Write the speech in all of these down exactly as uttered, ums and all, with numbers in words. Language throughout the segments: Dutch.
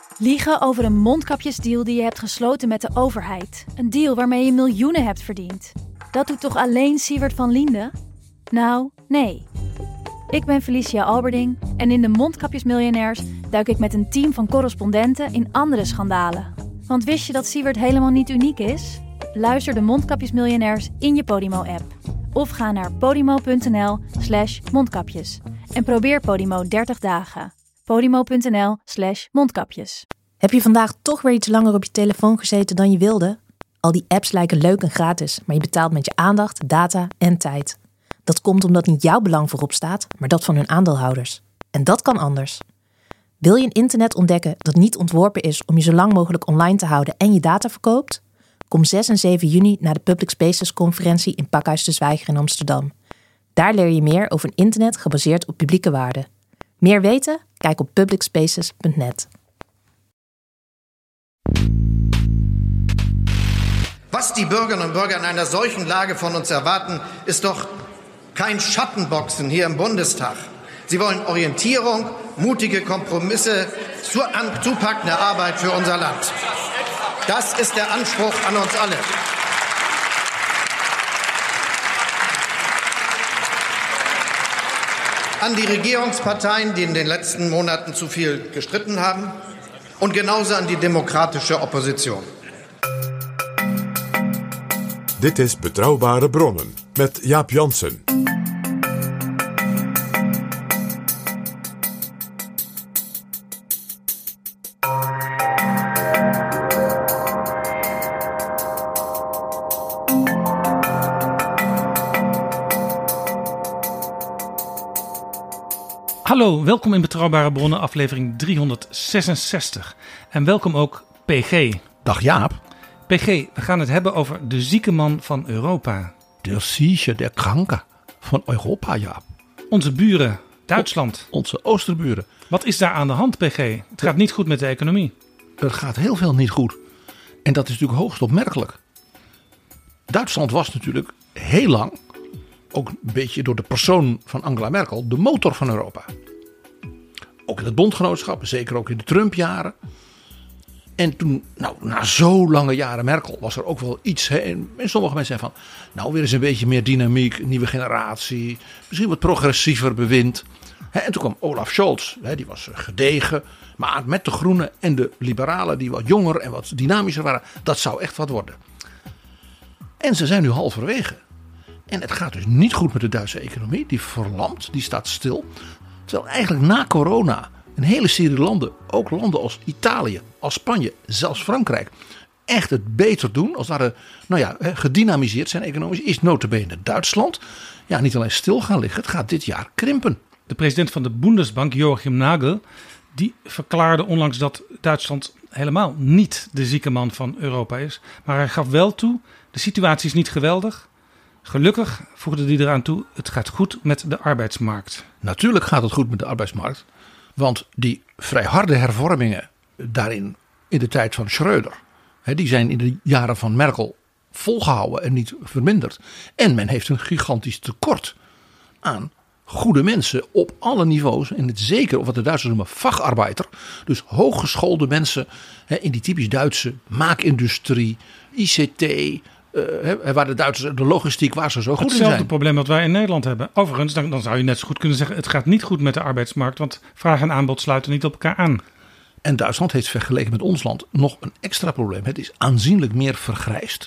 Liegen over een mondkapjesdeal die je hebt gesloten met de overheid. Een deal waarmee je miljoenen hebt verdiend. Dat doet toch alleen Siewert van Liende? Nou, nee. Ik ben Felicia Alberding en in de Mondkapjesmiljonairs duik ik met een team van correspondenten in andere schandalen. Want wist je dat Siewert helemaal niet uniek is? Luister de Mondkapjesmiljonairs in je Podimo-app. Of ga naar podimo.nl slash mondkapjes. En probeer Podimo dertig dagen. Podimo.nl slash mondkapjes. Heb je vandaag toch weer iets langer op je telefoon gezeten dan je wilde? Al die apps lijken leuk en gratis, maar je betaalt met je aandacht, data en tijd. Dat komt omdat niet jouw belang voorop staat, maar dat van hun aandeelhouders. En dat kan anders. Wil je een internet ontdekken dat niet ontworpen is om je zo lang mogelijk online te houden en je data verkoopt? Kom zes en zeven juni naar de Public Spaces conferentie in Pakhuis de Zwijger in Amsterdam. Daar leer je meer over een internet gebaseerd op publieke waarden. Meer weten? Kijk op public spaces punt net. Was die Bürgerinnen und Bürger in einer solchen Lage von uns erwarten, ist doch kein Schattenboxen hier im Bundestag. Sie wollen Orientierung, mutige Kompromisse, zupackende Arbeit für unser Land. Das ist der Anspruch an uns alle. An die Regierungsparteien, die in den letzten Monaten zu viel gestritten haben, und genauso an die demokratische Opposition. Dit is Betrouwbare Bronnen met Jaap Jansen. Hallo, welkom in Betrouwbare Bronnen, aflevering driehonderdzesenzestig. En welkom ook P G. Dag Jaap. P G, we gaan het hebben over de zieke man van Europa. De zieke, de kranke van Europa, Jaap. Onze buren, Duitsland. O, onze oosterburen. Wat is daar aan de hand, P G? Het gaat niet goed met de economie. Er gaat heel veel niet goed. En dat is natuurlijk hoogst opmerkelijk. Duitsland was natuurlijk heel lang, ook een beetje door de persoon van Angela Merkel, de motor van Europa. Ook in het bondgenootschap, zeker ook in de Trump-jaren. En toen, nou, na zo lange jaren Merkel was er ook wel iets. Hè, en sommige mensen zeggen van, nou, weer eens een beetje meer dynamiek, nieuwe generatie, misschien wat progressiever bewind. Hè, en toen kwam Olaf Scholz, hè, die was gedegen, maar met de Groenen en de Liberalen, die wat jonger en wat dynamischer waren, dat zou echt wat worden. En ze zijn nu halverwege. En het gaat dus niet goed met de Duitse economie, die verlamt, die staat stil. Terwijl eigenlijk na corona een hele serie landen, ook landen als Italië, als Spanje, zelfs Frankrijk, echt het beter doen. Als daar, nou ja, gedynamiseerd zijn economisch, is nota bene Duitsland. Ja, niet alleen stil gaan liggen, het gaat dit jaar krimpen. De president van de Bundesbank, Joachim Nagel, die verklaarde onlangs dat Duitsland helemaal niet de zieke man van Europa is. Maar hij gaf wel toe, de situatie is niet geweldig. Gelukkig, voegde hij eraan toe, het gaat goed met de arbeidsmarkt. Natuurlijk gaat het goed met de arbeidsmarkt. Want die vrij harde hervormingen daarin in de tijd van Schröder, die zijn in de jaren van Merkel volgehouden en niet verminderd. En men heeft een gigantisch tekort aan goede mensen op alle niveaus. En het zeker, of wat de Duitsers noemen, vacharbeider. Dus hooggeschoolde mensen in die typisch Duitse maakindustrie, I C T, Uh, waar de Duitsers, de logistiek, waar ze zo goed in zijn. Hetzelfde probleem wat wij in Nederland hebben. Overigens, dan, dan zou je net zo goed kunnen zeggen, het gaat niet goed met de arbeidsmarkt, want vraag en aanbod sluiten niet op elkaar aan. En Duitsland heeft vergeleken met ons land nog een extra probleem. Het is aanzienlijk meer vergrijsd.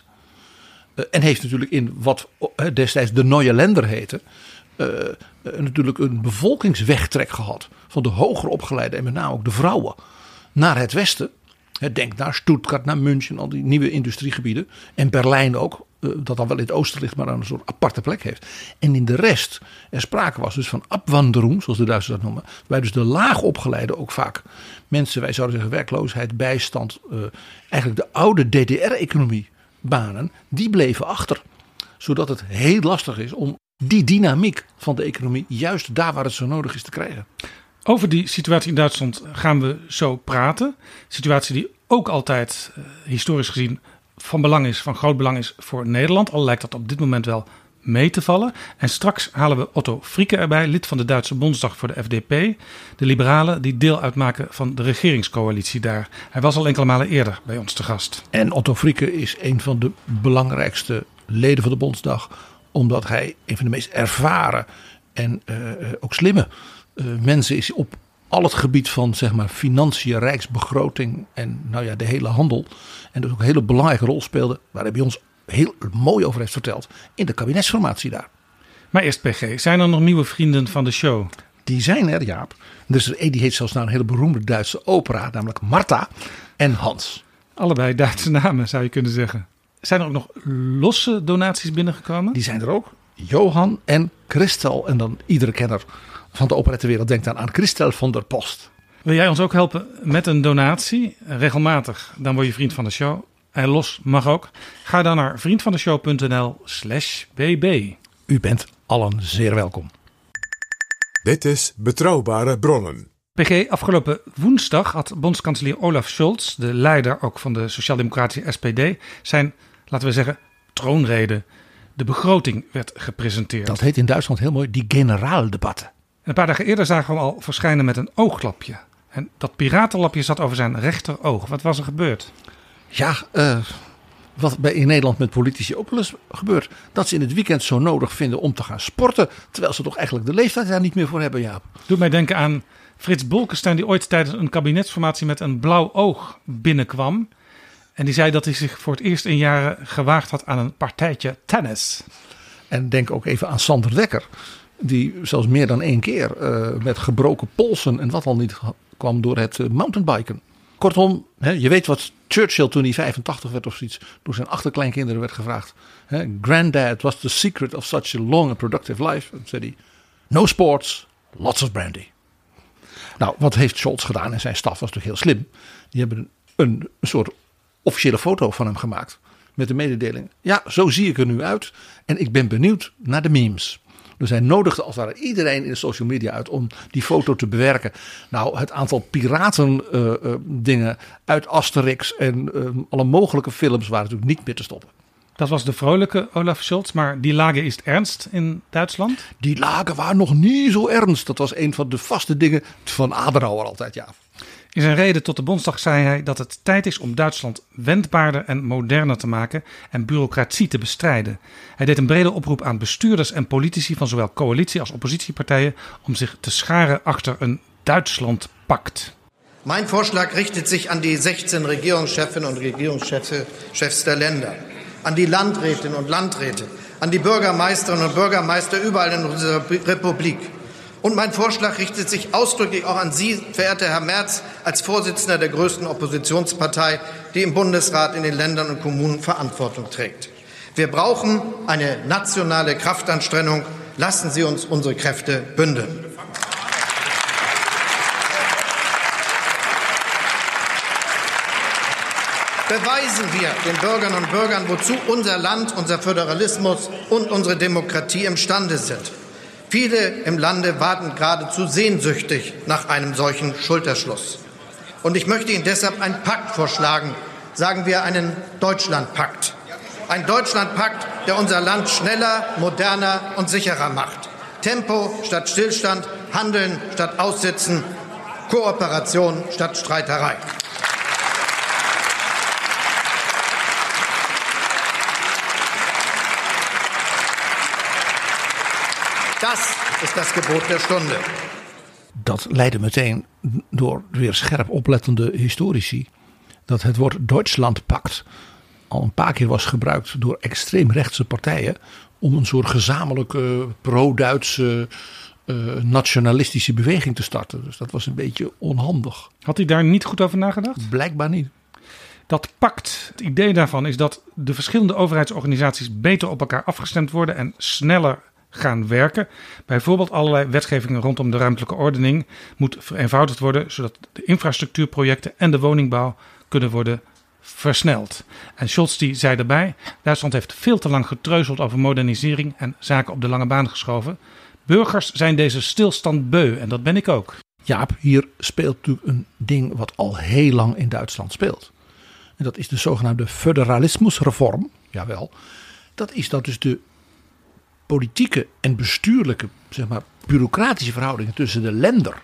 Uh, en heeft natuurlijk in wat uh, destijds de Neue Länder heette, uh, uh, natuurlijk een bevolkingswegtrek gehad van de hoger opgeleide en met name ook de vrouwen naar het westen. Denk naar Stuttgart, naar München, al die nieuwe industriegebieden. En Berlijn ook, dat dan wel in het oosten ligt, maar aan een soort aparte plek heeft. En in de rest, er sprake was dus van abwanderung, zoals de Duitsers dat noemen. Waarbij dus de laag opgeleide ook vaak mensen, wij zouden zeggen werkloosheid, bijstand, eigenlijk de oude D D R-economie banen, die bleven achter. Zodat het heel lastig is om die dynamiek van de economie juist daar waar het zo nodig is te krijgen. Over die situatie in Duitsland gaan we zo praten. Situatie die ook altijd uh, historisch gezien van belang is, van groot belang is voor Nederland. Al lijkt dat op dit moment wel mee te vallen. En straks halen we Otto Frieke erbij, lid van de Duitse Bondsdag voor de F D P. De liberalen die deel uitmaken van de regeringscoalitie daar. Hij was al enkele malen eerder bij ons te gast. En Otto Frieke is een van de belangrijkste leden van de Bondsdag. Omdat hij een van de meest ervaren en uh, ook slimme uh, mensen is op al het gebied van zeg maar financiën, rijksbegroting en nou ja, de hele handel. En dus ook een hele belangrijke rol speelde, waar hij bij ons heel mooi over heeft verteld in de kabinetsformatie daar. Maar eerst P G, zijn er nog nieuwe vrienden van de show? Die zijn er, Jaap. Dus er die heet zelfs naar een hele beroemde Duitse opera, namelijk Martha en Hans. Allebei Duitse namen zou je kunnen zeggen. Zijn er ook nog losse donaties binnengekomen? Die zijn er ook. Johan en Christel. En dan iedere kenner van de operettenwereld denkt dan aan Christel van der Post. Wil jij ons ook helpen met een donatie? Regelmatig, dan word je vriend van de show. En los mag ook. Ga dan naar vriendvandeshow.nl slash bb. U bent allen zeer welkom. Dit is Betrouwbare Bronnen. P G, afgelopen woensdag had bondskanselier Olaf Scholz, de leider ook van de sociaal-democratische S P D, zijn, laten we zeggen, troonrede. De begroting werd gepresenteerd. Dat heet in Duitsland heel mooi die generaaldebatten. Een paar dagen eerder zagen we hem al verschijnen met een ooglapje. En dat piratenlapje zat over zijn rechteroog. Wat was er gebeurd? Ja, uh, wat bij in Nederland met politici ook wel eens gebeurt. Dat ze in het weekend zo nodig vinden om te gaan sporten. Terwijl ze toch eigenlijk de leeftijd daar niet meer voor hebben, Jaap. Doet mij denken aan Frits Bolkestein, die ooit tijdens een kabinetsformatie met een blauw oog binnenkwam. En die zei dat hij zich voor het eerst in jaren gewaagd had aan een partijtje tennis. En denk ook even aan Sander Dekker. Die zelfs meer dan één keer uh, met gebroken polsen en wat al niet kwam door het uh, mountainbiken. Kortom, hè, je weet wat Churchill toen hij vijfentachtig werd of zoiets, door zijn achterkleinkinderen werd gevraagd. Hè, Granddad, what's the secret of such a long and productive life? En zei hij, no sports, lots of brandy. Nou, wat heeft Scholz gedaan en zijn staf was natuurlijk heel slim. Die hebben een, een, een soort officiële foto van hem gemaakt. Met de mededeling, ja, zo zie ik er nu uit. En ik ben benieuwd naar de memes. Dus hij nodigde als het ware iedereen in de social media uit om die foto te bewerken. Nou, het aantal piraten uh, uh, dingen uit Asterix en uh, alle mogelijke films waren natuurlijk niet meer te stoppen. Dat was de vrolijke Olaf Scholz, maar die lagen is het ernst in Duitsland? Die lagen waren nog niet zo ernst. Dat was een van de vaste dingen van Adenauer altijd, ja. In zijn reden tot de Bondsdag zei hij dat het tijd is om Duitsland wendbaarder en moderner te maken en bureaucratie te bestrijden. Hij deed een brede oproep aan bestuurders en politici van zowel coalitie als oppositiepartijen om zich te scharen achter een Duitslandpact. Mein Vorschlag richtet sich an die sechzehn Regierungschefinnen und Regierungschefs der Länder, an die Landrätinnen und Landräte, an die Bürgermeisterinnen und Bürgermeister überall in unserer Republik. Und mein Vorschlag richtet sich ausdrücklich auch an Sie, verehrter Herr Merz, als Vorsitzender der größten Oppositionspartei, die im Bundesrat in den Ländern und Kommunen Verantwortung trägt. Wir brauchen eine nationale Kraftanstrengung. Lassen Sie uns unsere Kräfte bündeln. Beweisen wir den Bürgerinnen und Bürgern, wozu unser Land, unser Föderalismus und unsere Demokratie imstande sind. Viele im Lande warten geradezu sehnsüchtig nach einem solchen Schulterschluss. Und ich möchte Ihnen deshalb einen Pakt vorschlagen, sagen wir einen Deutschlandpakt. Ein Deutschlandpakt, der unser Land schneller, moderner und sicherer macht. Tempo statt Stillstand, Handeln statt Aussitzen, Kooperation statt Streiterei. Das is das Gebot der Stunde. Dat leidde meteen door weer scherp oplettende historici dat het woord Deutschlandpakt al een paar keer was gebruikt door extreemrechtse partijen om een soort gezamenlijke pro-Duitse uh, nationalistische beweging te starten. Dus dat was een beetje onhandig. Had hij daar niet goed over nagedacht? Blijkbaar niet. Dat pact, het idee daarvan is dat de verschillende overheidsorganisaties beter op elkaar afgestemd worden en sneller gaan werken. Bijvoorbeeld allerlei wetgevingen rondom de ruimtelijke ordening moet vereenvoudigd worden, zodat de infrastructuurprojecten en de woningbouw kunnen worden versneld. En Scholz die zei erbij, Duitsland heeft veel te lang getreuzeld over modernisering en zaken op de lange baan geschoven. Burgers zijn deze stilstand beu en dat ben ik ook. Jaap, hier speelt natuurlijk een ding wat al heel lang in Duitsland speelt. En dat is de zogenaamde federalismusreform. Jawel, dat is dat dus de politieke en bestuurlijke, zeg maar, bureaucratische verhoudingen tussen de lender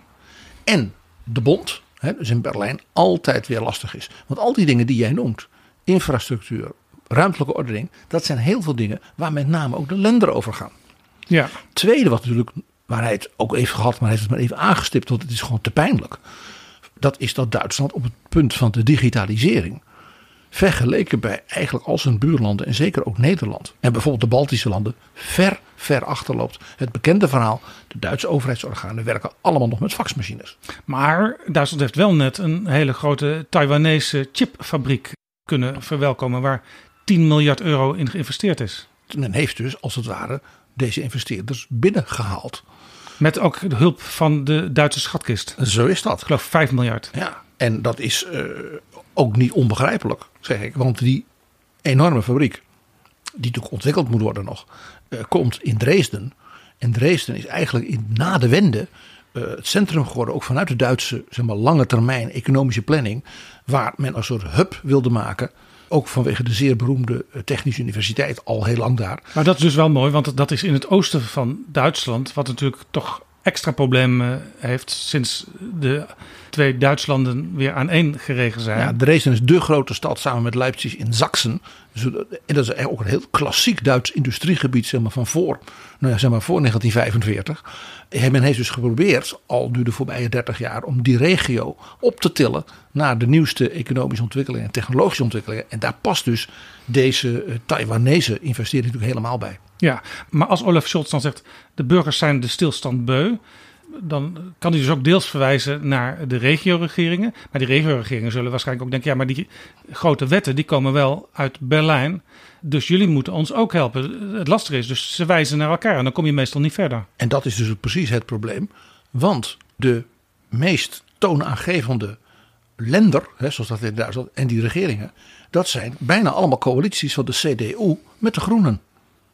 en de bond, hè, dus in Berlijn, altijd weer lastig is. Want al die dingen die jij noemt, infrastructuur, ruimtelijke ordening, dat zijn heel veel dingen waar met name ook de lender over gaan. Ja. Tweede, wat natuurlijk, waar hij het ook even gehad, maar hij heeft het maar even aangestipt, want het is gewoon te pijnlijk. Dat is dat Duitsland op het punt van de digitalisering, vergeleken bij eigenlijk al zijn buurlanden en zeker ook Nederland en bijvoorbeeld de Baltische landen, ver, ver achterloopt. Het bekende verhaal, de Duitse overheidsorganen werken allemaal nog met faxmachines. Maar Duitsland heeft wel net een hele grote Taiwanese chipfabriek kunnen verwelkomen waar tien miljard euro in geïnvesteerd is. Men heeft dus als het ware deze investeerders binnengehaald. Met ook de hulp van de Duitse schatkist. Zo is dat. Ik geloof vijf miljard. Ja, en dat is uh, ook niet onbegrijpelijk, zeg ik. Want die enorme fabriek, die natuurlijk ontwikkeld moet worden nog, uh, komt in Dresden. En Dresden is eigenlijk in, na de wende uh, het centrum geworden, ook vanuit de Duitse, zeg maar, lange termijn economische planning, waar men een soort hub wilde maken. Ook vanwege de zeer beroemde Technische Universiteit, al heel lang daar. Maar dat is dus wel mooi, want dat is in het oosten van Duitsland, wat natuurlijk toch extra problemen heeft sinds de twee Duitslanden weer aaneen geregen zijn. Ja, Dresden is de grote stad samen met Leipzig in Sachsen. En dat is ook een heel klassiek Duits industriegebied, zeg maar, van voor, nou ja, zeg maar voor negentien vijfenveertig. Men heeft dus geprobeerd, al nu de voorbije dertig jaar, om die regio op te tillen naar de nieuwste economische ontwikkelingen en technologische ontwikkelingen. En daar past dus deze uh, Taiwanese investering natuurlijk helemaal bij. Ja, maar als Olaf Scholz dan zegt, de burgers zijn de stilstand beu, dan kan hij dus ook deels verwijzen naar de regioregeringen. Maar die regioregeringen zullen waarschijnlijk ook denken, ja, maar die grote wetten die komen wel uit Berlijn. Dus jullie moeten ons ook helpen. Het lastige is, dus ze wijzen naar elkaar en dan kom je meestal niet verder. En dat is dus precies het probleem. Want de meest toonaangevende lender, hè, zoals dat in Duitsland, en die regeringen, dat zijn bijna allemaal coalities van de C D U met de Groenen.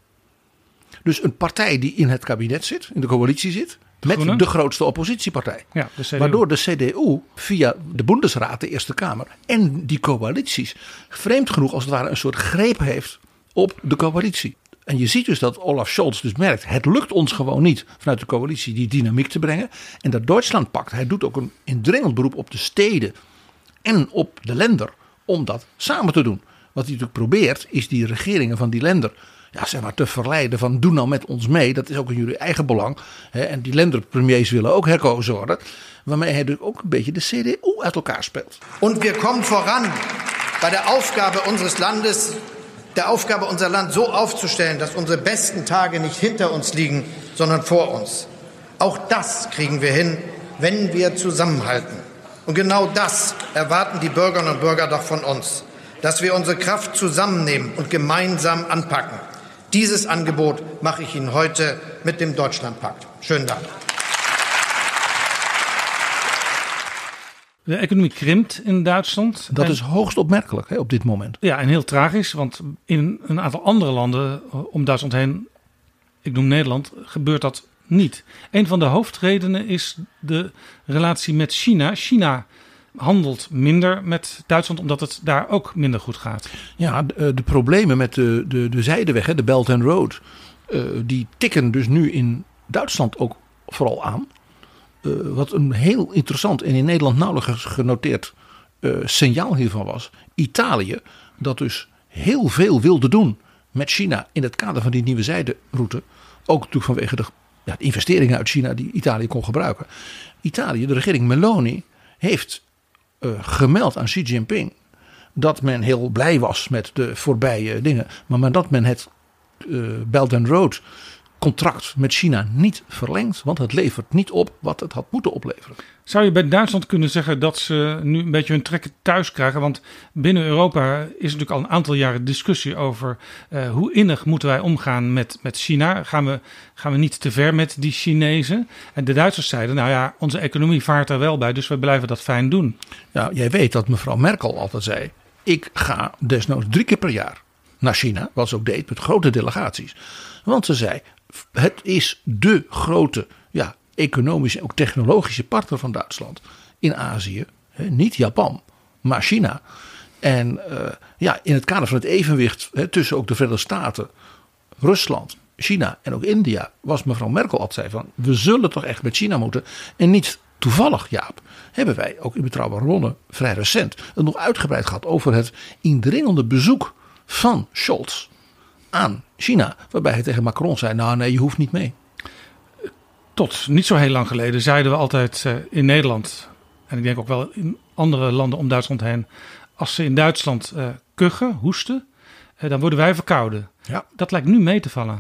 Dus een partij die in het kabinet zit, in de coalitie zit, met Groenen? de grootste oppositiepartij. Ja, de C D U. Waardoor de C D U via de Bundesraad, de Eerste Kamer, en die coalities vreemd genoeg als het ware een soort greep heeft op de coalitie. En je ziet dus dat Olaf Scholz dus merkt, het lukt ons gewoon niet vanuit de coalitie die dynamiek te brengen. En dat Duitsland pakt. Hij doet ook een indringend beroep op de steden en op de lender om dat samen te doen. Wat hij natuurlijk probeert is die regeringen van die lender, ja, zeg maar, te verleiden van doe nou met ons mee. Dat is ook in jullie eigen belang. Hè, en die lenderpremiers willen ook herkozen worden. Waarmee hij dus ook een beetje de C D U uit elkaar speelt. Und wir kommen voran bei der Aufgabe unseres Landes, der Aufgabe unser Land so aufzustellen, dass unsere besten Tage nicht hinter uns liegen, sondern vor uns. Auch das kriegen wir hin, wenn wir zusammenhalten. Und genau das erwarten die Bürgerinnen und Bürger doch von uns. Dass wir unsere Kraft zusammennehmen und gemeinsam anpacken. Dieses Angebot mache ich Ihnen heute mit dem Deutschlandpakt. Schönen Dank. De economie krimpt in Duitsland. Dat en, is hoogst opmerkelijk, hè, op dit moment. Ja, en heel tragisch, want in een aantal andere landen om Duitsland heen, ik noem Nederland, gebeurt dat niet. Een van de hoofdredenen is de relatie met China. China handelt minder met Duitsland omdat het daar ook minder goed gaat. Ja, de, de problemen met de, de, de zijdeweg, hè, de Belt and Road, uh, die tikken dus nu in Duitsland ook vooral aan. Uh, wat een heel interessant en in Nederland nauwelijks genoteerd uh, signaal hiervan was. Italië, dat dus heel veel wilde doen met China in het kader van die nieuwe zijderoute. Ook natuurlijk vanwege de, ja, de investeringen uit China die Italië kon gebruiken. Italië, de regering Meloni, heeft uh, gemeld aan Xi Jinping dat men heel blij was met de voorbije dingen. Maar, maar dat men het uh, Belt and Road contract met China niet verlengt. Want het levert niet op wat het had moeten opleveren. Zou je bij Duitsland kunnen zeggen dat ze nu een beetje hun trekken thuis krijgen? Want binnen Europa is natuurlijk al een aantal jaren discussie over uh, hoe innig moeten wij omgaan met, met China. Gaan we, gaan we niet te ver met die Chinezen? En de Duitsers zeiden, nou ja, onze economie vaart er wel bij, dus we blijven dat fijn doen. Ja, jij weet dat mevrouw Merkel altijd zei, ik ga desnoods drie keer per jaar naar China, wat ze ook deed met grote delegaties. Want ze zei, het is de grote, ja, economische en ook technologische partner van Duitsland in Azië. Hè, niet Japan, maar China. En uh, ja, in het kader van het evenwicht hè, tussen ook de Verenigde Staten, Rusland China en ook India was mevrouw Merkel altijd zei van we zullen toch echt met China moeten. En niet toevallig, Jaap, hebben wij ook in Betrouwbare Bronnen vrij recent het nog uitgebreid gehad over het indringende bezoek van Scholz aan China. Waarbij hij tegen Macron zei, nou nee, je hoeft niet mee. Tot niet zo heel lang geleden zeiden we altijd uh, in Nederland, en ik denk ook wel in andere landen om Duitsland heen, als ze in Duitsland uh, kuchen, hoesten, uh, dan worden wij verkouden. Ja. Dat lijkt nu mee te vallen.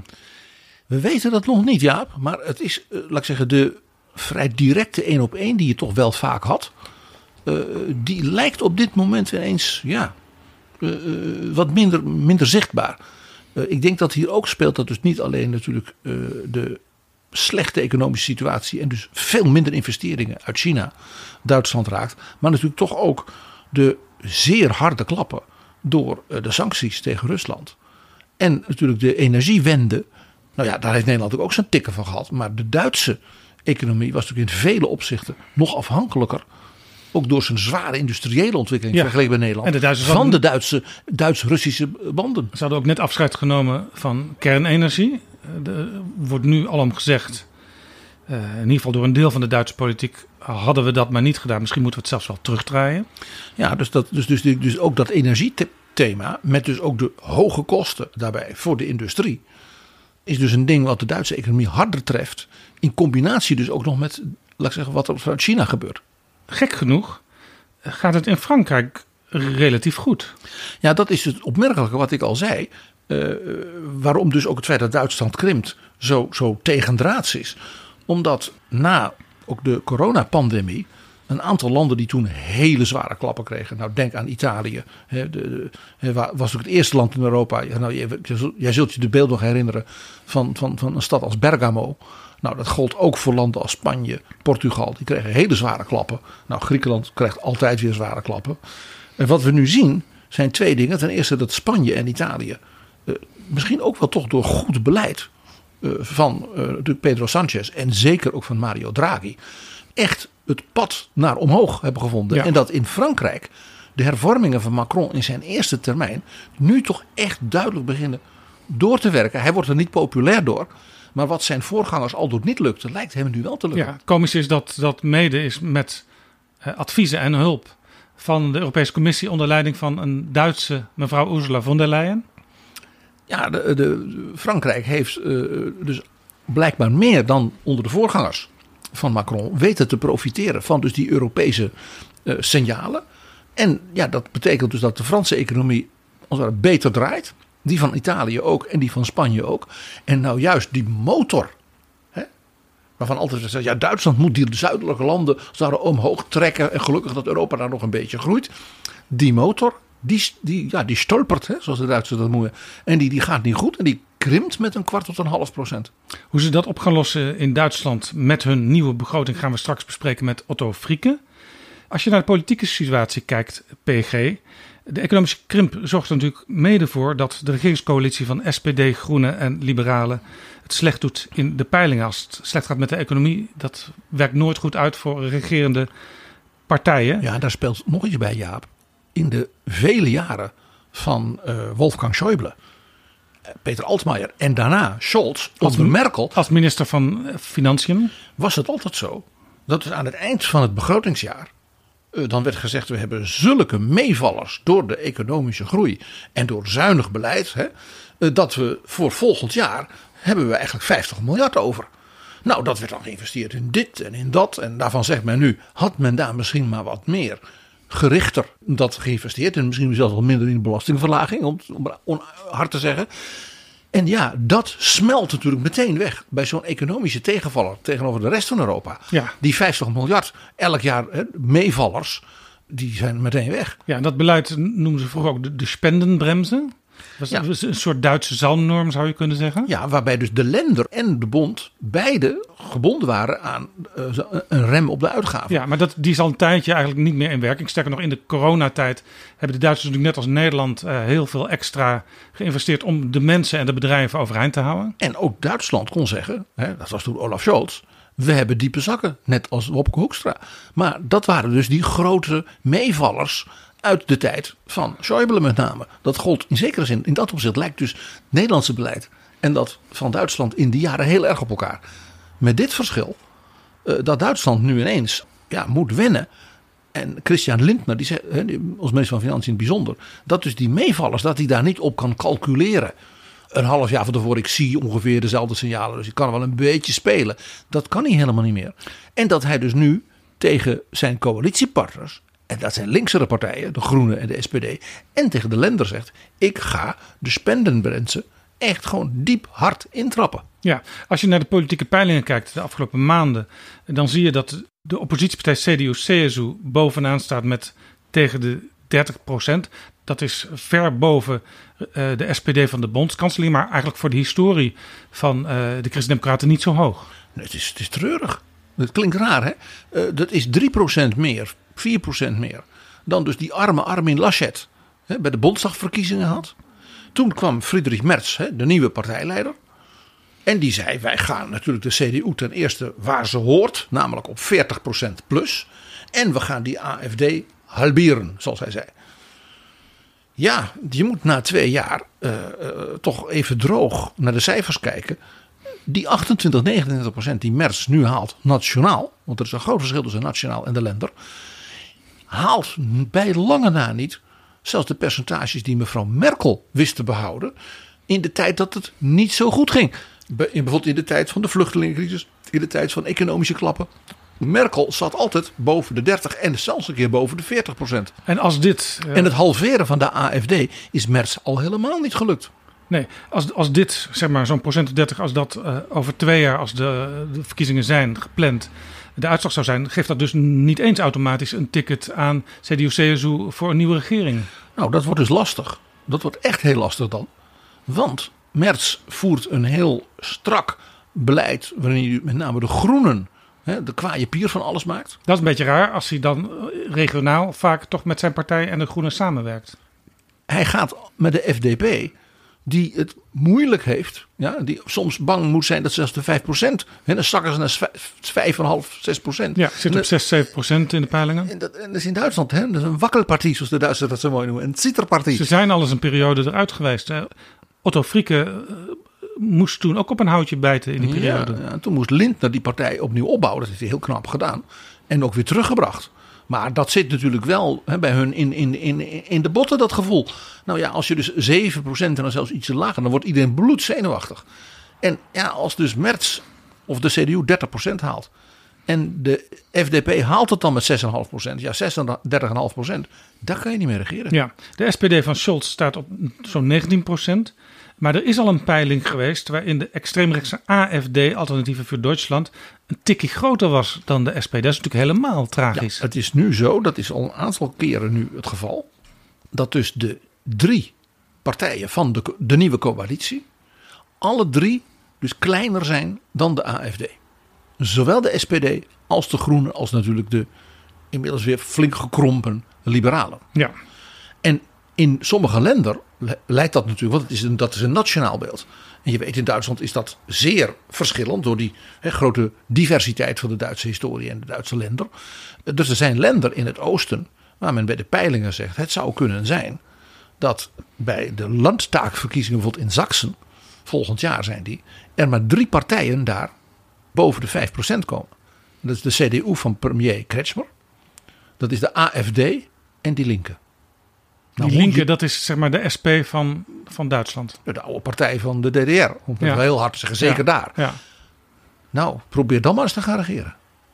We weten dat nog niet, Jaap, maar het is, uh, laat ik zeggen, de vrij directe één op één die je toch wel vaak had. Uh, die lijkt op dit moment ineens ja, uh, uh, wat minder, minder zichtbaar. Uh, ik denk dat hier ook speelt dat dus niet alleen natuurlijk uh, de slechte economische situatie en dus veel minder investeringen uit China Duitsland raakt. Maar natuurlijk toch ook de zeer harde klappen door uh, de sancties tegen Rusland. En natuurlijk de energiewende. Nou ja, daar heeft Nederland ook zijn tikken van gehad. Maar de Duitse economie was natuurlijk in vele opzichten nog afhankelijker. Ook door zijn zware industriële ontwikkeling ja. vergeleken met Nederland. En de Duitsers van hadden, de Duitse, Duits-Russische banden. Ze hadden ook net afscheid genomen van kernenergie. Er wordt nu alom gezegd, uh, in ieder geval door een deel van de Duitse politiek, hadden we dat maar niet gedaan. Misschien moeten we het zelfs wel terugdraaien. Ja, dus, dat, dus, dus, dus ook dat energiethema met dus ook de hoge kosten daarbij voor de industrie is dus een ding wat de Duitse economie harder treft. In combinatie dus ook nog met, laat ik zeggen, wat er vanuit China gebeurt. Gek genoeg gaat het in Frankrijk relatief goed. Ja, dat is het opmerkelijke wat ik al zei. Uh, waarom dus ook het feit dat Duitsland krimpt zo, zo tegendraads is. Omdat na ook de coronapandemie een aantal landen die toen hele zware klappen kregen. Nou, denk aan Italië. He, de, de, was ook het eerste land in Europa. Nou, jij, jij zult je de beeld nog herinneren van, van, van een stad als Bergamo. Nou, dat gold ook voor landen als Spanje, Portugal. Die kregen hele zware klappen. Nou, Griekenland krijgt altijd weer zware klappen. En wat we nu zien zijn twee dingen. Ten eerste dat Spanje en Italië, uh, misschien ook wel toch door goed beleid uh, van uh, Pedro Sanchez en zeker ook van Mario Draghi, echt het pad naar omhoog hebben gevonden. Ja. En dat in Frankrijk de hervormingen van Macron in zijn eerste termijn nu toch echt duidelijk beginnen door te werken. Hij wordt er niet populair door. Maar wat zijn voorgangers al door niet lukte, lijkt hem nu wel te lukken. Ja, het komische is dat dat mede is met uh, adviezen en hulp van de Europese Commissie onder leiding van een Duitse mevrouw Ursula von der Leyen. Ja, de, de, Frankrijk heeft uh, dus blijkbaar meer dan onder de voorgangers van Macron weten te profiteren van dus die Europese uh, signalen. En ja, dat betekent dus dat de Franse economie als het ware beter draait. Die van Italië ook en die van Spanje ook. En nou juist die motor, hè, waarvan altijd gezegd, ja, Duitsland moet die zuidelijke landen zouden omhoog trekken. En gelukkig dat Europa daar nog een beetje groeit. Die motor, die, die, ja, die stolpert, hè, zoals de Duitsers dat noemen. En die, die gaat niet goed en die krimpt met een kwart tot een half procent. Hoe ze dat op gaan lossen in Duitsland met hun nieuwe begroting gaan we straks bespreken met Otto Frieke. Als je naar de politieke situatie kijkt, P G, de economische krimp zorgt er natuurlijk mede voor dat de regeringscoalitie van S P D, Groenen en Liberalen het slecht doet in de peilingen. Als het slecht gaat met de economie, dat werkt nooit goed uit voor regerende partijen. Ja, daar speelt nog iets bij, Jaap. In de vele jaren van uh, Wolfgang Schäuble, Peter Altmaier en daarna Scholz onder als, Merkel. Als minister van Financiën. Was het altijd zo dat we aan het eind van het begrotingsjaar, dan werd gezegd, we hebben zulke meevallers door de economische groei en door zuinig beleid, hè, dat we voor volgend jaar hebben we eigenlijk vijftig miljard over. Nou, dat werd dan geïnvesteerd in dit en in dat. En daarvan zegt men nu, had men daar misschien maar wat meer gerichter dat geïnvesteerd. En misschien zelfs wel minder in de belastingverlaging, om, om hard te zeggen. En ja, dat smelt natuurlijk meteen weg bij zo'n economische tegenvaller tegenover de rest van Europa. Ja. Die vijftig miljard elk jaar hè, meevallers, die zijn meteen weg. Ja, en dat beleid noemen ze vroeger ook de, de spendenbremse. Dat is ja. een soort Duitse zalmnorm, zou je kunnen zeggen. Ja, waarbij dus de Länder en de bond beide gebonden waren aan uh, een rem op de uitgaven. Ja, maar dat, die is al een tijdje eigenlijk niet meer in werking. Sterker nog, in de coronatijd hebben de Duitsers natuurlijk net als Nederland uh, heel veel extra geïnvesteerd om de mensen en de bedrijven overeind te houden. En ook Duitsland kon zeggen, hè, dat was toen Olaf Scholz, we hebben diepe zakken, net als Wopke Hoekstra. Maar dat waren dus die grote meevallers uit de tijd van Schäuble met name. Dat gold in zekere zin, in dat opzicht lijkt dus het Nederlandse beleid En dat van Duitsland in die jaren heel erg op elkaar. Met dit verschil, uh, dat Duitsland nu ineens ja, moet wennen. En Christian Lindner, die zegt, als minister van Financiën in het bijzonder, dat dus die meevallers, dat hij daar niet op kan calculeren. Een half jaar van tevoren, ik zie ongeveer dezelfde signalen, dus ik kan wel een beetje spelen. Dat kan hij helemaal niet meer. En dat hij dus nu tegen zijn coalitiepartners, en dat zijn linksere partijen, de Groenen en de S P D, en tegen de Länder zegt, ik ga de spendenbrensen echt gewoon diep hard intrappen. Ja, als je naar de politieke peilingen kijkt de afgelopen maanden, dan zie je dat de oppositiepartij C D U C S U bovenaan staat met tegen de dertig procent. Dat is ver boven uh, de S P D van de bondskanselier, maar eigenlijk voor de historie van uh, de Christen-Democraten niet zo hoog. Nee, het, is, het is treurig. Het klinkt raar, hè? Uh, dat is drie procent meer, vier procent meer dan dus die arme Armin Laschet hè, bij de Bondsdagverkiezingen had. Toen kwam Friedrich Merz, hè, de nieuwe partijleider. En die zei, wij gaan natuurlijk de C D U ten eerste waar ze hoort, namelijk op veertig procent plus. En we gaan die A F D halveren, zoals hij zei. Ja, je moet na twee jaar uh, uh, toch even droog naar de cijfers kijken. Die achtentwintig, negenentwintig procent die Merz nu haalt nationaal, want er is een groot verschil tussen nationaal en de Länder, haalt bij lange na niet zelfs de percentages die mevrouw Merkel wist te behouden in de tijd dat het niet zo goed ging. Bijvoorbeeld in de tijd van de vluchtelingencrisis, in de tijd van economische klappen. Merkel zat altijd boven de dertig en zelfs een keer boven de veertig procent. En als dit... Uh... En het halveren van de A F D is Merz al helemaal niet gelukt. Nee, als, als dit, zeg maar zo'n procent of dertig, als dat uh, over twee jaar, als de, de verkiezingen zijn gepland, de uitslag zou zijn, geeft dat dus niet eens automatisch een ticket aan C D U C S U voor een nieuwe regering. Nou, dat wordt dus lastig. Dat wordt echt heel lastig dan. Want Merz voert een heel strak beleid waarin hij met name de Groenen hè, de kwaaie pier van alles maakt. Dat is een beetje raar als hij dan regionaal vaak toch met zijn partij en de Groenen samenwerkt. Hij gaat met de F D P, die het moeilijk heeft, ja, die soms bang moet zijn dat zelfs de vijf procent, hè, dan zakken ze naar vijf komma vijf, zes procent. Ja, zit op zes, zeven procent in de peilingen. En dat, en dat is in Duitsland, hè, dat is een wakkelpartie, zoals de Duitsers dat zo mooi noemen, een zitterpartie. Ze zijn al eens een periode eruit geweest. Hè. Otto Frieke uh, moest toen ook op een houtje bijten in die periode. Ja, ja, toen moest Lindner die partij opnieuw opbouwen, dat heeft hij heel knap gedaan. En ook weer teruggebracht. Maar dat zit natuurlijk wel hè, bij hun in, in, in, in de botten, dat gevoel. Nou ja, als je dus zeven procent en dan zelfs iets lager, dan wordt iedereen bloedzenuwachtig. En ja, als dus Merz of de C D U dertig procent haalt en de F D P haalt het dan met zes komma vijf procent, ja, zesendertig komma vijf procent, daar kan je niet meer regeren. Ja, de S P D van Scholz staat op zo'n negentien procent. Maar er is al een peiling geweest waarin de extreemrechtse A F D, Alternatieven voor Duitsland, een tikje groter was dan de S P D. Dat is natuurlijk helemaal tragisch. Ja, het is nu zo, dat is al een aantal keren nu het geval, dat dus de drie partijen van de, de nieuwe coalitie, alle drie dus kleiner zijn dan de A F D. Zowel de S P D als de Groenen als natuurlijk de inmiddels weer flink gekrompen liberalen. Ja. En in sommige landen leidt dat natuurlijk, want het is een, dat is een nationaal beeld. En je weet, in Duitsland is dat zeer verschillend door die he, grote diversiteit van de Duitse historie en de Duitse landen. Dus er zijn landen in het oosten waar men bij de peilingen zegt, het zou kunnen zijn dat bij de landtaakverkiezingen bijvoorbeeld in Sachsen, volgend jaar zijn die, er maar drie partijen daar boven de vijf procent komen. Dat is de C D U van premier Kretschmer, dat is de A F D en die Linke. Nou, die Linke, dat is zeg maar de S P van, van Duitsland. De oude partij van de D D R, om het ja. heel hard te zeggen, zeker ja. daar. Ja. Nou, probeer dan maar eens te gaan regeren.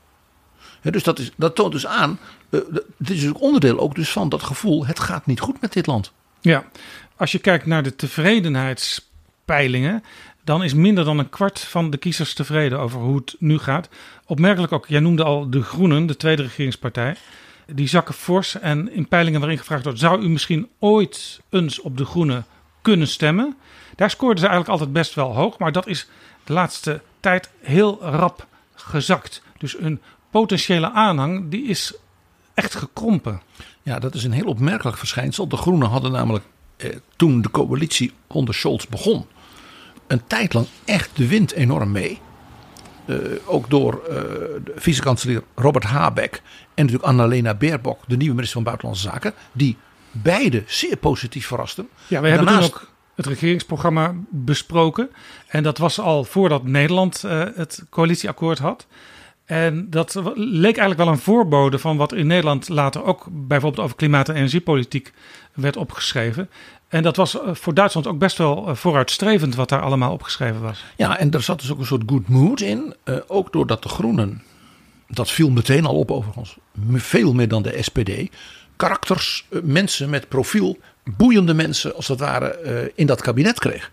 Ja, dus dat, is, dat toont dus aan, uh, dit is ook onderdeel ook dus van dat gevoel, het gaat niet goed met dit land. Ja, als je kijkt naar de tevredenheidspeilingen, dan is minder dan een kwart van de kiezers tevreden over hoe het nu gaat. Opmerkelijk ook, jij noemde al de Groenen, de tweede regeringspartij. Die zakken fors en in peilingen waarin gevraagd wordt, zou u misschien ooit eens op de Groenen kunnen stemmen? Daar scoorden ze eigenlijk altijd best wel hoog, maar dat is de laatste tijd heel rap gezakt. Dus een potentiële aanhang, die is echt gekrompen. Ja, dat is een heel opmerkelijk verschijnsel. De Groenen hadden namelijk, eh, toen de coalitie onder Scholz begon, een tijd lang echt de wind enorm mee. Uh, ook door uh, de vicekanselier Robert Habeck en natuurlijk Annalena Baerbock, de nieuwe minister van Buitenlandse Zaken, die beide zeer positief verrasten. Ja, we hebben toen ook het regeringsprogramma besproken. En dat was al voordat Nederland uh, het coalitieakkoord had. En dat leek eigenlijk wel een voorbode van wat in Nederland later ook bijvoorbeeld over klimaat- en energiepolitiek werd opgeschreven. En dat was voor Duitsland ook best wel vooruitstrevend wat daar allemaal opgeschreven was. Ja, en er zat dus ook een soort good mood in. Uh, ook doordat de Groenen, dat viel meteen al op overigens, veel meer dan de S P D. Karakters, uh, mensen met profiel, boeiende mensen als het ware uh, in dat kabinet kreeg.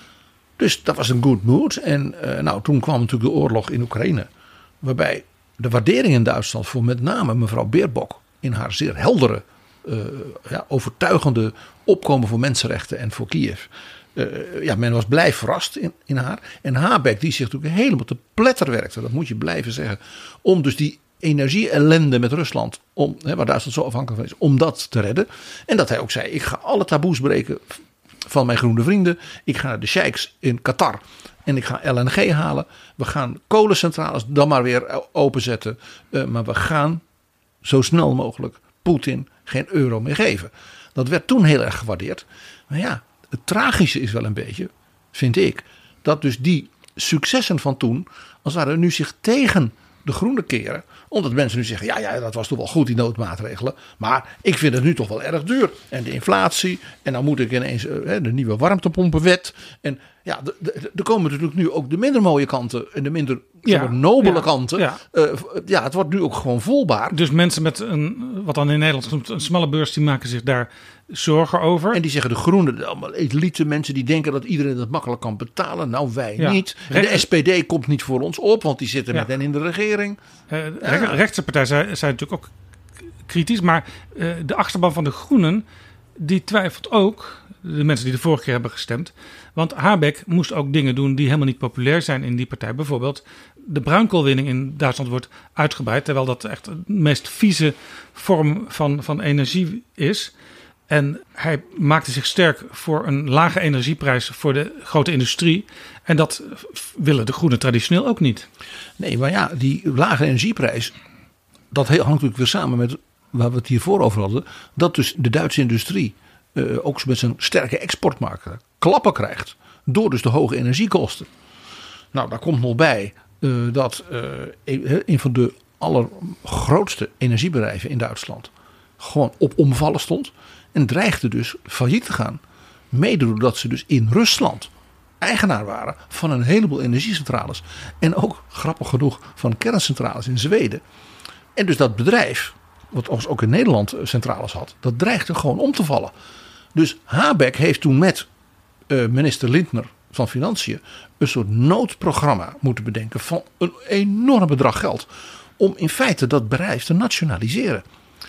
Dus dat was een good mood. En uh, nou, toen kwam natuurlijk de oorlog in Oekraïne. Waarbij de waardering in Duitsland voor met name mevrouw Baerbock in haar zeer heldere, uh, ja, overtuigende opkomen voor mensenrechten en voor Kiev. Uh, ja, men was blij verrast in, in haar. En Habeck die zich natuurlijk helemaal te pletter werkte. Dat moet je blijven zeggen. Om dus die energie-ellende met Rusland, om, hè, waar Duitsland zo afhankelijk van is, om dat te redden. En dat hij ook zei, ik ga alle taboes breken van mijn groene vrienden. Ik ga naar de sheiks in Qatar. En ik ga L N G halen. We gaan kolencentrales dan maar weer openzetten. Uh, maar we gaan zo snel mogelijk Poetin geen euro meer geven. Dat werd toen heel erg gewaardeerd. Maar ja, het tragische is wel een beetje, vind ik, dat dus die successen van toen, als het ware nu zich tegen de groenen keren. Omdat mensen nu zeggen, ja, ja, dat was toch wel goed die noodmaatregelen. Maar ik vind het nu toch wel erg duur. En de inflatie. En dan moet ik ineens uh, de nieuwe warmtepompenwet. En ja, er komen natuurlijk nu ook de minder mooie kanten. En de minder ja, nobele ja, kanten. Ja. Uh, ja, het wordt nu ook gewoon voelbaar. Dus mensen met een, wat dan in Nederland genoemd, een smalle beurs, die maken zich daar zorgen over. En die zeggen de groenen, allemaal elite mensen die denken dat iedereen dat makkelijk kan betalen. Nou, wij ja. niet. En de S P D komt niet voor ons op, want die zitten ja. met hen in de regering. Uh, de ja. rechtse partijen zijn, zijn natuurlijk ook kritisch. Maar uh, de achterban van de Groenen, die twijfelt ook. De mensen die de vorige keer hebben gestemd. Want Habeck moest ook dingen doen die helemaal niet populair zijn in die partij. Bijvoorbeeld de bruinkoolwinning in Duitsland wordt uitgebreid. Terwijl dat echt de meest vieze vorm van, van energie is. En hij maakte zich sterk voor een lage energieprijs voor de grote industrie. En dat willen de Groenen traditioneel ook niet. Nee, maar ja, die lage energieprijs, dat hangt natuurlijk weer samen met waar we het hiervoor over hadden. Dat dus de Duitse industrie uh, ook met zijn sterke exportmarkt klappen krijgt. Door dus de hoge energiekosten. Nou, daar komt nog bij uh, dat uh, een van de allergrootste energiebedrijven in Duitsland gewoon op omvallen stond. En dreigde dus failliet te gaan. Mede doordat ze dus in Rusland eigenaar waren van een heleboel energiecentrales. En ook grappig genoeg van kerncentrales in Zweden. En dus dat bedrijf, wat ook in Nederland centrales had, dat dreigde gewoon om te vallen. Dus Habeck heeft toen met uh, minister Lindner van Financiën een soort noodprogramma moeten bedenken van een enorm bedrag geld. Om in feite dat bedrijf te nationaliseren.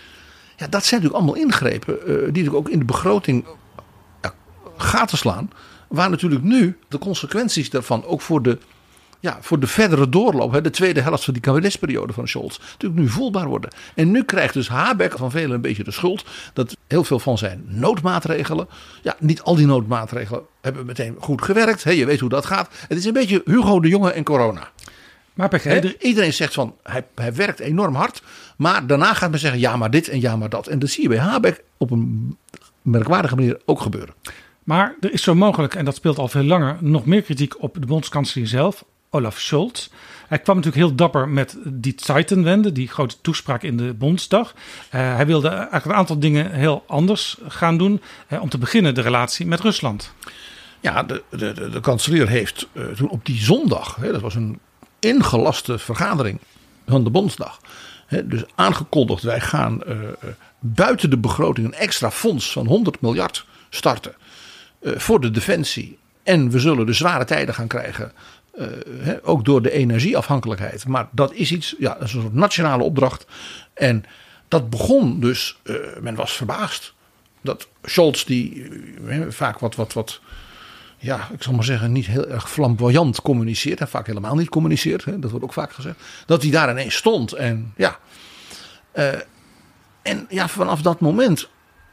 Ja, dat zijn natuurlijk allemaal ingrepen uh, die natuurlijk ook in de begroting ja, gaten slaan. Waar natuurlijk nu de consequenties daarvan ook voor de, ja, voor de verdere doorloop, hè, de tweede helft van die kabinetsperiode van Scholz, natuurlijk nu voelbaar worden. En nu krijgt dus Habeck van velen een beetje de schuld dat heel veel van zijn noodmaatregelen, ja, niet al die noodmaatregelen hebben meteen goed gewerkt. Hè, je weet hoe dat gaat. Het is een beetje Hugo de Jonge en corona. Maar begrijp, iedereen zegt van hij, hij werkt enorm hard. Maar daarna gaat men zeggen ja maar dit en ja maar dat. En dat zie je bij Habeck op een merkwaardige manier ook gebeuren. Maar er is zo mogelijk, en dat speelt al veel langer, nog meer kritiek op de bondskanselier zelf, Olaf Scholz. Hij kwam natuurlijk heel dapper met die Zeitenwende, die grote toespraak in de Bondsdag. Uh, hij wilde eigenlijk een aantal dingen heel anders gaan doen. Uh, om te beginnen de relatie met Rusland. Ja, de, de, de, de kanselier heeft uh, toen op die zondag, hè, dat was een ingelaste vergadering van de Bondsdag. He, dus aangekondigd, wij gaan uh, buiten de begroting een extra fonds van honderd miljard starten. Uh, voor de defensie. En we zullen de zware tijden gaan krijgen. Uh, he, ook door de energieafhankelijkheid. Maar dat is iets, ja, een soort nationale opdracht. En dat begon dus, uh, men was verbaasd. Dat Scholz die uh, vaak wat... wat, wat ja, ik zal maar zeggen, niet heel erg flamboyant communiceert. En vaak helemaal niet communiceert. Hè, dat wordt ook vaak gezegd. Dat hij daar ineens stond. En ja, uh, en ja, vanaf dat moment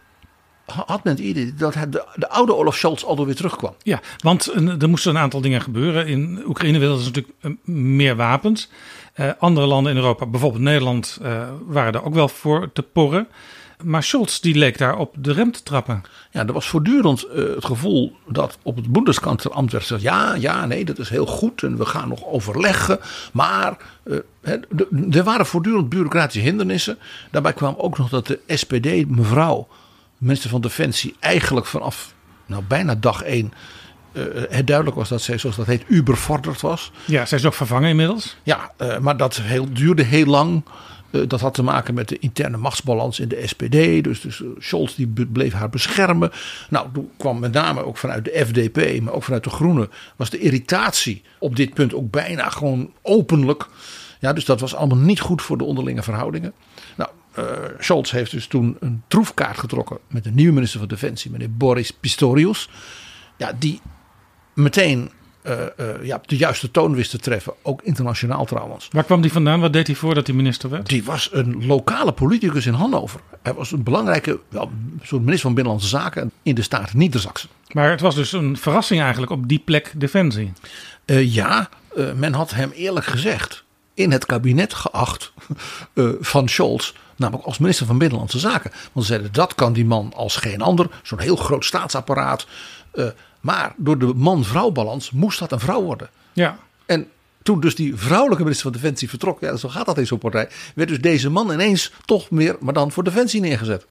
had men het idee dat de, de oude Olaf Scholz alweer weer terugkwam. Ja, want er moesten een aantal dingen gebeuren. In Oekraïne wilden ze natuurlijk meer wapens. Uh, andere landen in Europa, bijvoorbeeld Nederland, uh, waren er ook wel voor te porren. Maar Scholz die leek daar op de rem te trappen. Ja, er was voortdurend uh, het gevoel dat op het Bundeskanzleramt werd gezegd, ja, ja, nee, dat is heel goed en we gaan nog overleggen. Maar uh, he, de, er waren voortdurend bureaucratische hindernissen. Daarbij kwam ook nog dat de S P D, mevrouw, minister van Defensie, eigenlijk vanaf nou, bijna dag één uh, het duidelijk was dat zij, zoals dat heet, übervorderd was. Ja, zij is ook vervangen inmiddels. Ja, uh, maar dat heel, duurde heel lang. Uh, dat had te maken met de interne machtsbalans in de S P D. Dus, dus uh, Scholz die bleef haar beschermen. Nou, toen kwam met name ook vanuit de F D P, maar ook vanuit de Groenen, was de irritatie op dit punt ook bijna gewoon openlijk. Ja, dus dat was allemaal niet goed voor de onderlinge verhoudingen. Nou, uh, Scholz heeft dus toen een troefkaart getrokken met de nieuwe minister van Defensie, meneer Boris Pistorius. Ja, die meteen uh, uh, ja, de juiste toon wist te treffen, ook internationaal trouwens. Waar kwam die vandaan? Wat deed hij voordat hij minister werd? Die was een lokale politicus in Hannover. Hij was een belangrijke wel, soort minister van Binnenlandse Zaken in de staat Niedersachsen. Maar het was dus een verrassing eigenlijk op die plek Defensie. Uh, ja, uh, men had hem eerlijk gezegd in het kabinet geacht uh, van Scholz, namelijk als minister van Binnenlandse Zaken. Want ze zeiden, dat kan die man als geen ander, zo'n heel groot staatsapparaat. Uh, maar door de man-vrouw balans moest dat een vrouw worden. Ja. En toen dus die vrouwelijke minister van Defensie vertrok, ja, zo gaat dat in zo'n partij, werd dus deze man ineens toch meer, maar dan voor Defensie neergezet.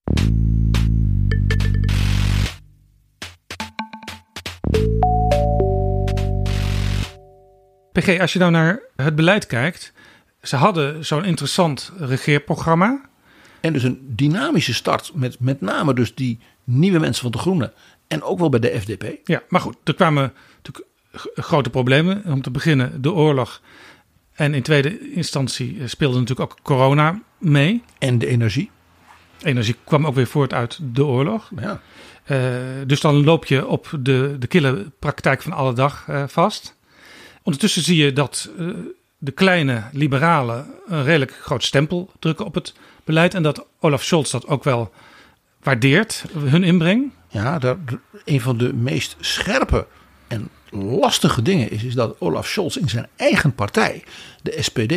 P G, als je nou naar het beleid kijkt, ze hadden zo'n interessant regeerprogramma. En dus een dynamische start met met name dus die nieuwe mensen van de Groenen en ook wel bij de F D P. Ja, maar goed, er kwamen natuurlijk grote problemen. Om te beginnen de oorlog. En in tweede instantie speelde natuurlijk ook corona mee. En de energie. Energie kwam ook weer voort uit de oorlog. Ja. Uh, dus dan loop je op de, de kille praktijk van alle dag uh, vast. Ondertussen zie je dat uh, de kleine liberalen een redelijk groot stempel drukken op het beleid. En dat Olaf Scholz dat ook wel waardeert, hun inbreng. Ja, daar, een van de meest scherpe en lastige dingen is, is dat Olaf Scholz in zijn eigen partij, de S P D,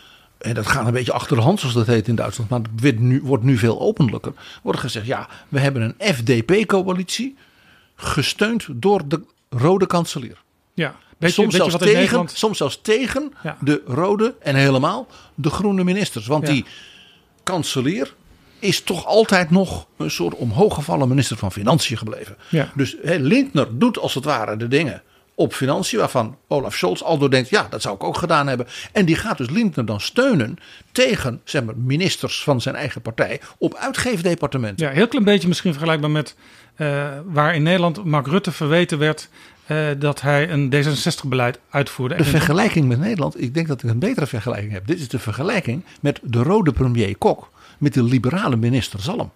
en dat gaat een beetje achter de hand zoals dat heet in Duitsland, maar het wordt nu, wordt nu veel openlijker, wordt gezegd, ja, we hebben een F D P-coalitie gesteund door de rode kanselier. Ja, beetje, soms, beetje zelfs wat in tegen, Nederland... soms zelfs tegen ja. de rode en helemaal de groene ministers. Want ja. die kanselier is toch altijd nog een soort omhooggevallen minister van Financiën gebleven. Ja. Dus he, Lindner doet als het ware de dingen op financiën waarvan Olaf Scholz aldoor denkt, ja, dat zou ik ook gedaan hebben. En die gaat dus Lindner dan steunen tegen, zeg maar, ministers van zijn eigen partij op uitgeefdepartementen. Ja, heel klein beetje misschien vergelijkbaar met uh, waar in Nederland Mark Rutte verweten werd uh, dat hij een D zesenzestig-beleid uitvoerde. De vergelijking met Nederland, ik denk dat ik een betere vergelijking heb. Dit is de vergelijking met de rode premier Kok met de liberale minister Zalm.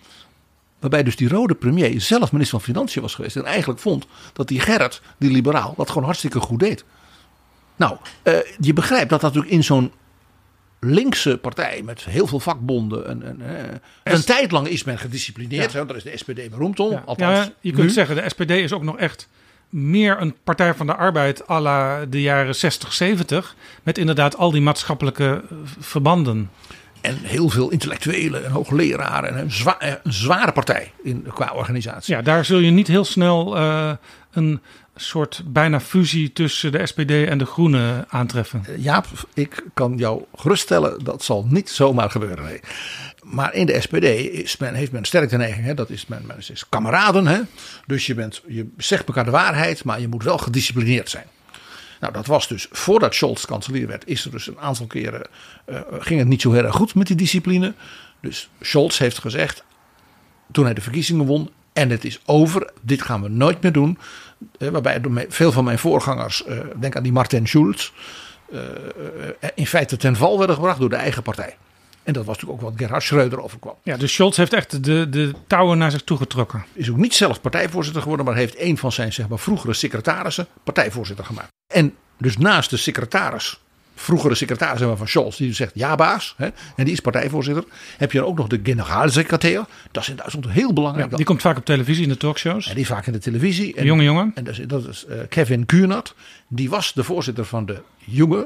Waarbij dus die rode premier zelf minister van Financiën was geweest. En eigenlijk vond dat die Gerrit, die liberaal, dat gewoon hartstikke goed deed. Nou, uh, je begrijpt dat dat natuurlijk in zo'n linkse partij met heel veel vakbonden. En, en, uh, een tijd lang is men gedisciplineerd. Ja. Hè, daar is de S P D beroemd om. Ja. Althans, ja, je kunt nu. zeggen, de S P D is ook nog echt meer een partij van de arbeid à la de jaren zestig, zeventig. Met inderdaad al die maatschappelijke verbanden. En heel veel intellectuelen en hoogleraren. En een, zwa- een zware partij in, qua organisatie. Ja, daar zul je niet heel snel uh, een soort bijna fusie tussen de S P D en de Groenen aantreffen. Jaap, ik kan jou geruststellen, dat zal niet zomaar gebeuren. Nee. Maar in de S P D is men, heeft men sterk de neiging. Hè? Dat is men, men is kameraden. Hè? Dus je, bent, je zegt elkaar de waarheid, maar je moet wel gedisciplineerd zijn. Nou, dat was dus voordat Scholz kanselier werd, is er dus een aantal keren uh, ging het niet zo heel erg goed met die discipline. Dus Scholz heeft gezegd, toen hij de verkiezingen won, en het is over, dit gaan we nooit meer doen. Uh, waarbij veel van mijn voorgangers, uh, denk aan die Martin Schulz, uh, uh, in feite ten val werden gebracht door de eigen partij. En dat was natuurlijk ook wat Gerhard Schröder overkwam. Ja, dus Scholz heeft echt de, de touwen naar zich toegetrokken. Is ook niet zelf partijvoorzitter geworden, maar heeft een van zijn, zeg maar, vroegere secretarissen partijvoorzitter gemaakt. En dus naast de secretaris, vroegere secretaris van Scholz, die zegt ja baas, hè, en die is partijvoorzitter, heb je dan ook nog de generaalsecretair. Dat is in Duitsland heel belangrijk. Ja, die komt vaak op televisie in de talkshows. En die vaak in de televisie. En, de jonge jongen. En dat is, dat is uh, Kevin Kühnert. Die was de voorzitter van de jonge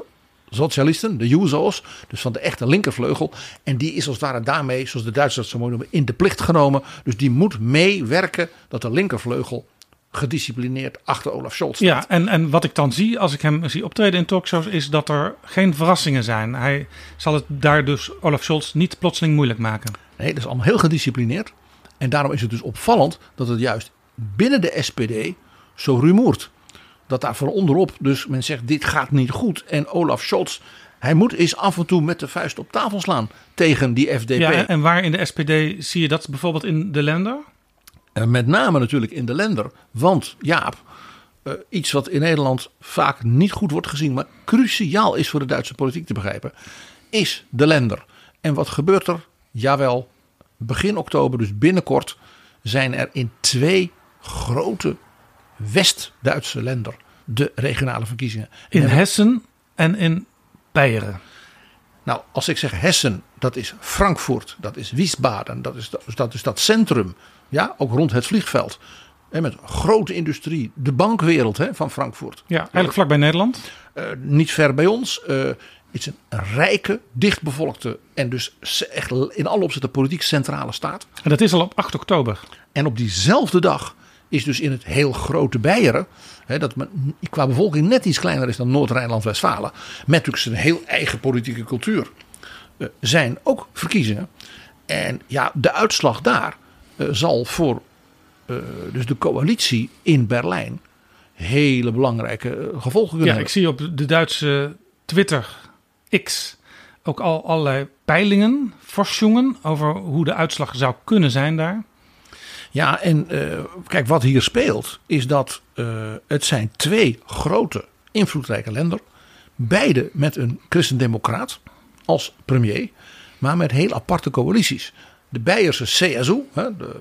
socialisten, de Jusos, dus van de echte linkervleugel. En die is als het ware daarmee, zoals de Duitsers zo mooi noemen, in de plicht genomen. Dus die moet meewerken dat de linkervleugel gedisciplineerd achter Olaf Scholz staat. Ja, en, en wat ik dan zie als ik hem zie optreden in talkshows is dat er geen verrassingen zijn. Hij zal het daar dus Olaf Scholz niet plotseling moeilijk maken. Nee, dat is allemaal heel gedisciplineerd. En daarom is het dus opvallend dat het juist binnen de S P D zo rumoert. Dat daar van onderop dus men zegt dit gaat niet goed. En Olaf Scholz, hij moet eens af en toe met de vuist op tafel slaan tegen die F D P. Ja, en waar in de S P D zie je dat bijvoorbeeld in de Länder? En met name natuurlijk in de Länder. Want Jaap, uh, iets wat in Nederland vaak niet goed wordt gezien, maar cruciaal is voor de Duitse politiek te begrijpen, is de Länder. En wat gebeurt er? Jawel, begin oktober, dus binnenkort, zijn er in twee grote West-Duitse Länder de regionale verkiezingen. In en Hessen en in Beieren. Nou, als ik zeg Hessen, dat is Frankfurt, dat is Wiesbaden, dat is dat, dat, is dat centrum, ja, ook rond het vliegveld. En met grote industrie, de bankwereld hè, van Frankfurt. Ja, eigenlijk vlakbij Nederland. Uh, niet ver bij ons. Uh, het is een rijke, dichtbevolkte en dus echt in alle opzichten politiek centrale staat. En dat is al op acht oktober. En op diezelfde dag is dus in het heel grote Beieren, hè, dat qua bevolking net iets kleiner is dan Noord-Rijnland-Westfalen, met natuurlijk zijn heel eigen politieke cultuur, uh, zijn ook verkiezingen. En ja, de uitslag daar uh, zal voor uh, dus de coalitie in Berlijn hele belangrijke uh, gevolgen kunnen Ja, hebben. ik zie op de Duitse Twitter X ook al allerlei peilingen, forschungen over hoe de uitslag zou kunnen zijn daar. Ja, en uh, kijk, wat hier speelt is dat uh, het zijn twee grote invloedrijke landen. Beide met een christendemocraat als premier, maar met heel aparte coalities. De Beierse C S U, hè, de,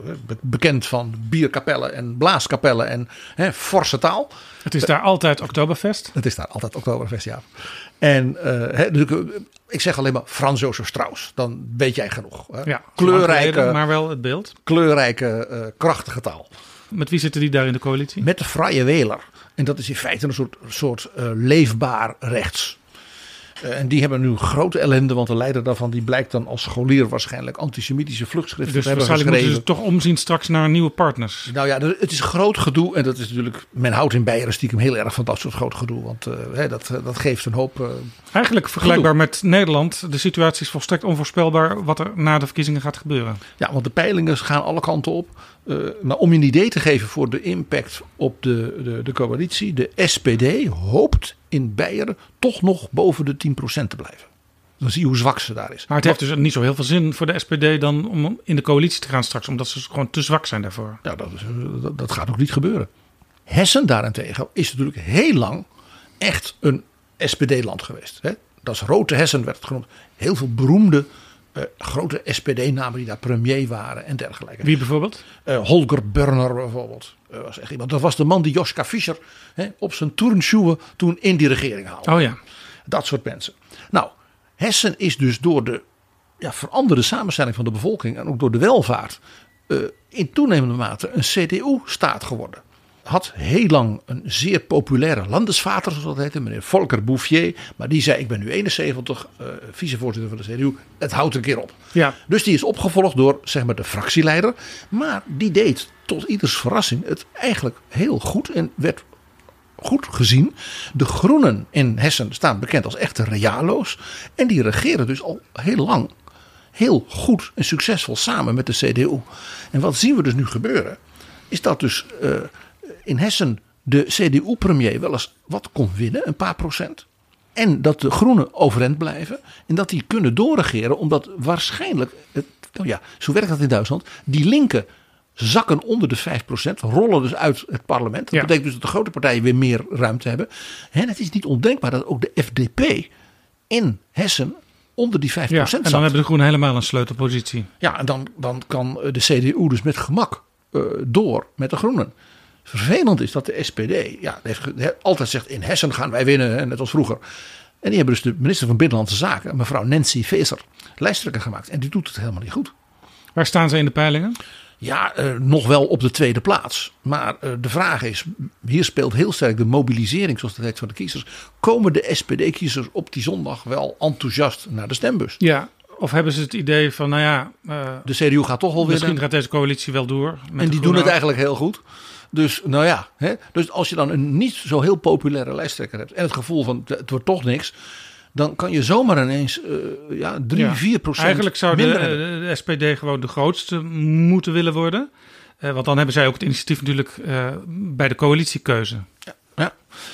bekend van bierkapellen en blaaskapellen en hè, forse taal. Het is daar altijd Oktoberfest. Het is daar altijd Oktoberfest, ja. En uh, hè, dus, ik zeg alleen maar Frans Josef Strauss, dan weet jij genoeg. Hè. Ja, kleurrijke, geleden, maar wel het beeld. Kleurrijke, uh, krachtige taal. Met wie zitten die daar in de coalitie? Met de Freie Wähler. En dat is in feite een soort, soort uh, leefbaar rechts. Uh, en die hebben nu grote ellende, want de leider daarvan die blijkt dan als scholier waarschijnlijk antisemitische vluchtschriften Dus te hebben waarschijnlijk geschreven. moeten ze toch omzien straks naar nieuwe partners. Nou ja, het is groot gedoe en dat is natuurlijk, men houdt in Beieren stiekem heel erg van dat soort groot gedoe. Want uh, hè, dat, dat geeft een hoop... Uh, Eigenlijk vergelijkbaar gedoe. Met Nederland. De situatie is volstrekt onvoorspelbaar wat er na de verkiezingen gaat gebeuren. Ja, want de peilingen gaan alle kanten op. Uh, maar om je een idee te geven voor de impact op de, de, de coalitie. De S P D hoopt in Beieren toch nog boven de tien procent te blijven. Dan zie je hoe zwak ze daar is. Maar het heeft dus niet zo heel veel zin voor de S P D dan om in de coalitie te gaan straks. Omdat ze gewoon te zwak zijn daarvoor. Ja, dat, is, dat, dat gaat ook niet gebeuren. Hessen daarentegen is natuurlijk heel lang echt een S P D-land geweest. Hè? Dat is Rote Hessen werd het genoemd. Heel veel beroemde uh, grote S P D-namen die daar premier waren en dergelijke. Wie bijvoorbeeld? Uh, Holger Börner bijvoorbeeld. Uh, was echt iemand. Dat was de man die Joschka Fischer hè, op zijn turnschuwen toen in die regering haalde. Oh ja. Dat soort mensen. Nou, Hessen is dus door de ja, veranderde samenstelling van de bevolking en ook door de welvaart uh, in toenemende mate een C D U-staat geworden. Had heel lang een zeer populaire landesvater, zoals dat heette, meneer Volker Bouffier. Maar die zei, ik ben nu eenenzeventig, uh, vicevoorzitter van de C D U. Het houdt een keer op. Ja. Dus die is opgevolgd door zeg maar, de fractieleider. Maar die deed tot ieders verrassing het eigenlijk heel goed en werd goed gezien. De Groenen in Hessen staan bekend als echte realo's. En die regeren dus al heel lang heel goed en succesvol samen met de C D U. En wat zien we dus nu gebeuren? Is dat dus uh, in Hessen de C D U-premier wel eens wat kon winnen, een paar procent. En dat de Groenen overeind blijven. En dat die kunnen doorregeren, omdat waarschijnlijk, het, nou ja, zo werkt dat in Duitsland, die linken zakken onder de vijf procent, rollen dus uit het parlement. Dat ja. betekent dus dat de grote partijen weer meer ruimte hebben. En het is niet ondenkbaar dat ook de F D P in Hessen onder die vijf procent ja, en dan zat. hebben de Groenen helemaal een sleutelpositie. Ja, en dan, dan kan de C D U dus met gemak uh, door met de Groenen. Vervelend is dat de S P D ja, heeft, altijd zegt in Hessen gaan wij winnen, net als vroeger. En die hebben dus de minister van Binnenlandse Zaken, mevrouw Nancy Faeser, lijsttrekker gemaakt. En die doet het helemaal niet goed. Waar staan ze in de peilingen? Ja, uh, nog wel op de tweede plaats. Maar uh, de vraag is, hier speelt heel sterk de mobilisering, zoals dat heet, van de kiezers. Komen de S P D-kiezers op die zondag wel enthousiast naar de stembus? Ja, of hebben ze het idee van, nou ja... Uh, de C D U gaat toch wel misschien winnen. gaat deze coalitie wel door. Met en die doen het eigenlijk heel goed. Dus nou ja, hè? Dus als je dan een niet zo heel populaire lijsttrekker hebt en het gevoel van het wordt toch niks, dan kan je zomaar ineens uh, ja, drie, ja. vier procent Eigenlijk zou de, de S P D gewoon de grootste moeten willen worden. Uh, want dan hebben zij ook het initiatief natuurlijk uh, bij de coalitiekeuze. Ja, ja.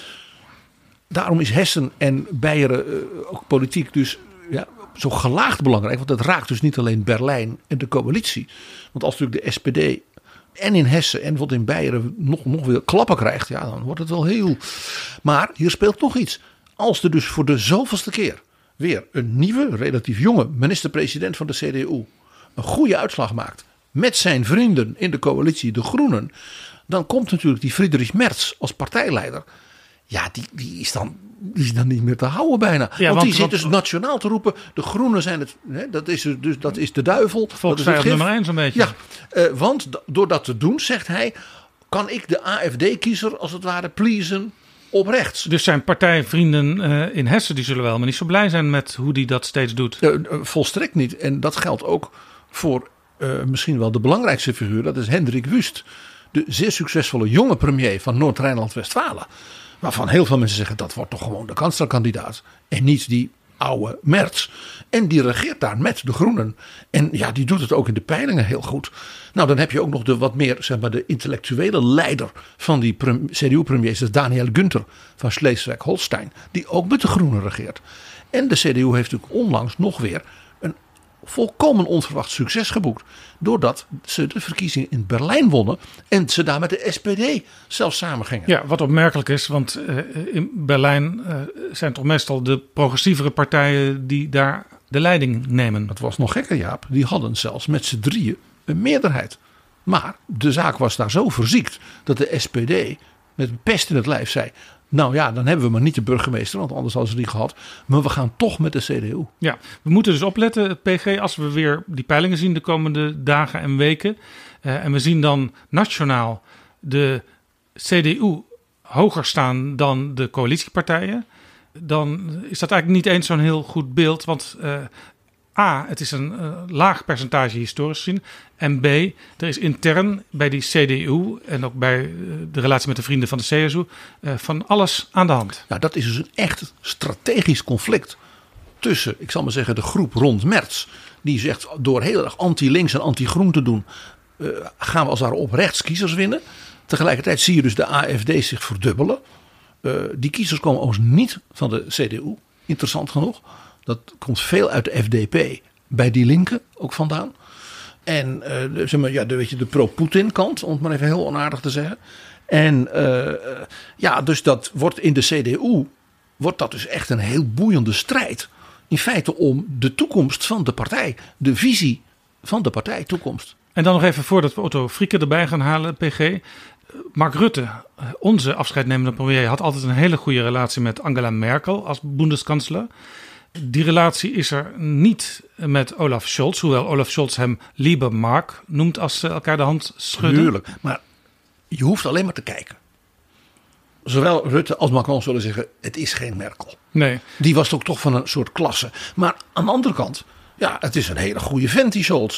Daarom is Hessen en Beieren uh, ook politiek dus ja, zo gelaagd belangrijk. Want dat raakt dus niet alleen Berlijn en de coalitie. Want als natuurlijk de S P D en in Hessen en wat in Beieren nog, nog weer klappen krijgt, ja, dan wordt het wel heel... Maar hier speelt nog iets. Als er dus voor de zoveelste keer weer een nieuwe, relatief jonge minister-president van de C D U een goede uitslag maakt met zijn vrienden in de coalitie, de Groenen, dan komt natuurlijk die Friedrich Merz als partijleider. Ja, die, die, is dan, die is dan niet meer te houden bijna. Ja, want, want die zit dus nationaal te roepen, de Groenen zijn het, hè, dat, is dus, dat is de duivel. Volksvijand nummer één zo'n beetje. Ja, uh, want door dat te doen, zegt hij, kan ik de A F D-kiezer als het ware pleasen op rechts. Dus zijn partijvrienden uh, in Hessen, die zullen wel maar niet zo blij zijn met hoe die dat steeds doet. Uh, uh, volstrekt niet. En dat geldt ook voor uh, misschien wel de belangrijkste figuur. Dat is Hendrik Wüst. De zeer succesvolle jonge premier van Noord-Rijnland-Westfalen. Waarvan heel veel mensen zeggen, dat wordt toch gewoon de kanslerkandidaat. En niet die oude Merz. En die regeert daar met de Groenen. En ja, die doet het ook in de peilingen heel goed. Nou, dan heb je ook nog de wat meer, zeg maar, de intellectuele leider van die C D U-premiers. Dat is Daniel Günther van Schleswig-Holstein. Die ook met de Groenen regeert. En de C D U heeft natuurlijk onlangs nog weer een volkomen onverwacht succes geboekt. Doordat ze de verkiezingen in Berlijn wonnen. En ze daar met de S P D zelfs samen gingen. Ja, wat opmerkelijk is. Want uh, in Berlijn uh, zijn toch meestal de progressievere partijen die daar de leiding nemen. Dat was nog gekker, Jaap. Die hadden zelfs met z'n drieën een meerderheid. Maar de zaak was daar zo verziekt dat de S P D met pest in het lijf zei, nou ja, dan hebben we maar niet de burgemeester, want anders hadden ze die gehad. Maar we gaan toch met de C D U. Ja, we moeten dus opletten, P G, als we weer die peilingen zien de komende dagen en weken. Uh, en we zien dan nationaal de C D U hoger staan dan de coalitiepartijen. Dan is dat eigenlijk niet eens zo'n heel goed beeld. Want uh, A, het is een uh, laag percentage historisch gezien. En B, er is intern bij die C D U en ook bij uh, de relatie met de vrienden van de C S U uh, van alles aan de hand. Nou, dat is dus een echt strategisch conflict tussen, ik zal maar zeggen, de groep rond Merz. Die zegt, door heel erg anti-links en anti-groen te doen, uh, gaan we als daar op rechts kiezers winnen. Tegelijkertijd zie je dus de A F D zich verdubbelen. Uh, die kiezers komen overigens niet van de C D U, interessant genoeg. Dat komt veel uit de F D P, bij die linken ook vandaan. En uh, zeg maar, ja, de, weet je, de pro-Poetin kant, om het maar even heel onaardig te zeggen. En uh, ja, dus dat wordt in de C D U, wordt dat dus echt een heel boeiende strijd. In feite om de toekomst van de partij, de visie van de partij toekomst. En dan nog even voordat we Otto Frieke erbij gaan halen, P G. Mark Rutte, onze afscheidnemende premier, had altijd een hele goede relatie met Angela Merkel als Bundeskanzler. Die relatie is er niet met Olaf Scholz, hoewel Olaf Scholz hem lieber Mark noemt als ze elkaar de hand schudden. Tuurlijk, maar je hoeft alleen maar te kijken. Zowel Rutte als Macron zullen zeggen, het is geen Merkel. Nee. Die was ook toch van een soort klasse. Maar aan de andere kant, ja, het is een hele goede vent die Scholz.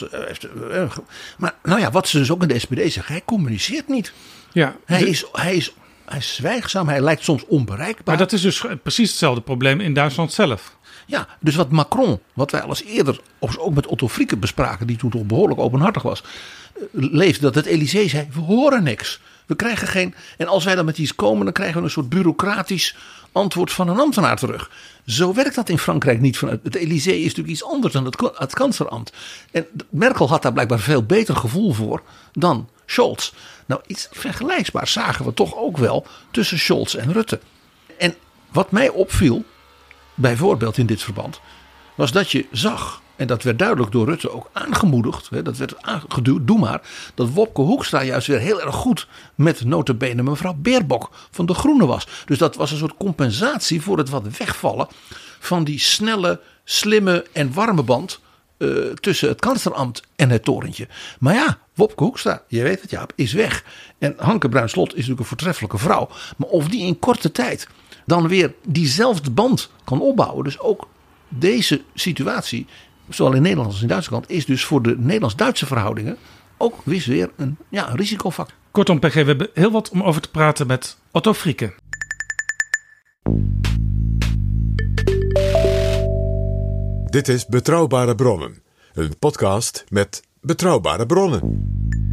Maar nou ja, wat ze dus ook in de S P D zeggen, hij communiceert niet. Ja, hij, de... is, hij, is, hij is zwijgzaam, hij lijkt soms onbereikbaar. Maar dat is dus precies hetzelfde probleem in Duitsland zelf. Ja, dus wat Macron, wat wij al eens eerder ook met Otto Frieke bespraken, die toen toch behoorlijk openhartig was, leefde dat het Elysée zei, we horen niks. We krijgen geen, en als wij dan met iets komen, dan krijgen we een soort bureaucratisch antwoord van een ambtenaar terug. Zo werkt dat in Frankrijk niet. Het Elysée is natuurlijk iets anders dan het, het kanslerambt. En Merkel had daar blijkbaar veel beter gevoel voor dan Scholz. Nou, iets vergelijkbaars zagen we toch ook wel tussen Scholz en Rutte. En wat mij opviel, bijvoorbeeld in dit verband, was dat je zag, en dat werd duidelijk door Rutte ook aangemoedigd, hè, dat werd aangeduwd, doe maar, dat Wopke Hoekstra juist weer heel erg goed met nota bene mevrouw Baerbock van de Groenen was. Dus dat was een soort compensatie voor het wat wegvallen van die snelle, slimme en warme band uh, tussen het kanselambt en het torentje. Maar ja, Wopke Hoekstra, je weet het Jaap, is weg. En Hanke Bruinslot is natuurlijk een voortreffelijke vrouw. Maar of die in korte tijd dan weer diezelfde band kan opbouwen. Dus ook deze situatie, zowel in Nederland als in de Duitse kant, is dus voor de Nederlands-Duitse verhoudingen ook weer een, ja, een risicofactor. Kortom, P G, we hebben heel wat om over te praten met Otto Frieke. Dit is Betrouwbare Bronnen, een podcast met betrouwbare bronnen.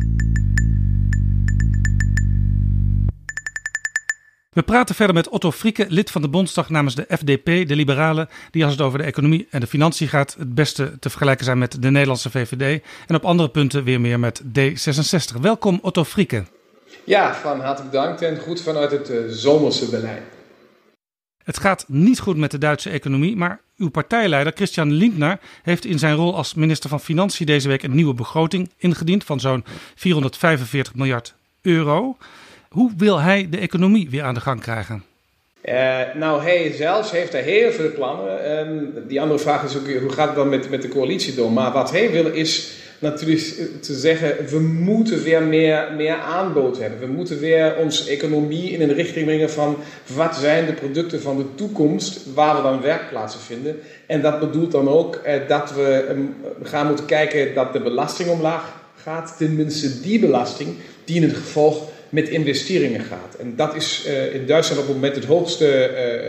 We praten verder met Otto Frieke, lid van de Bondsdag namens de F D P, de Liberalen, die als het over de economie en de financiën gaat het beste te vergelijken zijn met de Nederlandse V V D en op andere punten weer meer met D zesenzestig. Welkom Otto Frieke. Ja, van hartelijk dank en goed vanuit het uh, zomerse Berlijn. Het gaat niet goed met de Duitse economie, maar uw partijleider Christian Lindner heeft in zijn rol als minister van Financiën deze week een nieuwe begroting ingediend van zo'n vierhonderdvijfenveertig miljard euro. Hoe wil hij de economie weer aan de gang krijgen? Uh, nou, hij zelfs heeft er heel veel plannen. Um, die andere vraag is ook, hoe gaat het dan met, met de coalitie door? Maar wat hij wil is natuurlijk te zeggen, we moeten weer meer, meer aanbod hebben. We moeten weer onze economie in een richting brengen van wat zijn de producten van de toekomst waar we dan werkplaatsen vinden. En dat bedoelt dan ook uh, dat we um, gaan moeten kijken dat de belasting omlaag gaat. Tenminste die belasting die in het gevolg met investeringen gaat. En dat is uh, in Duitsland op het moment het hoogste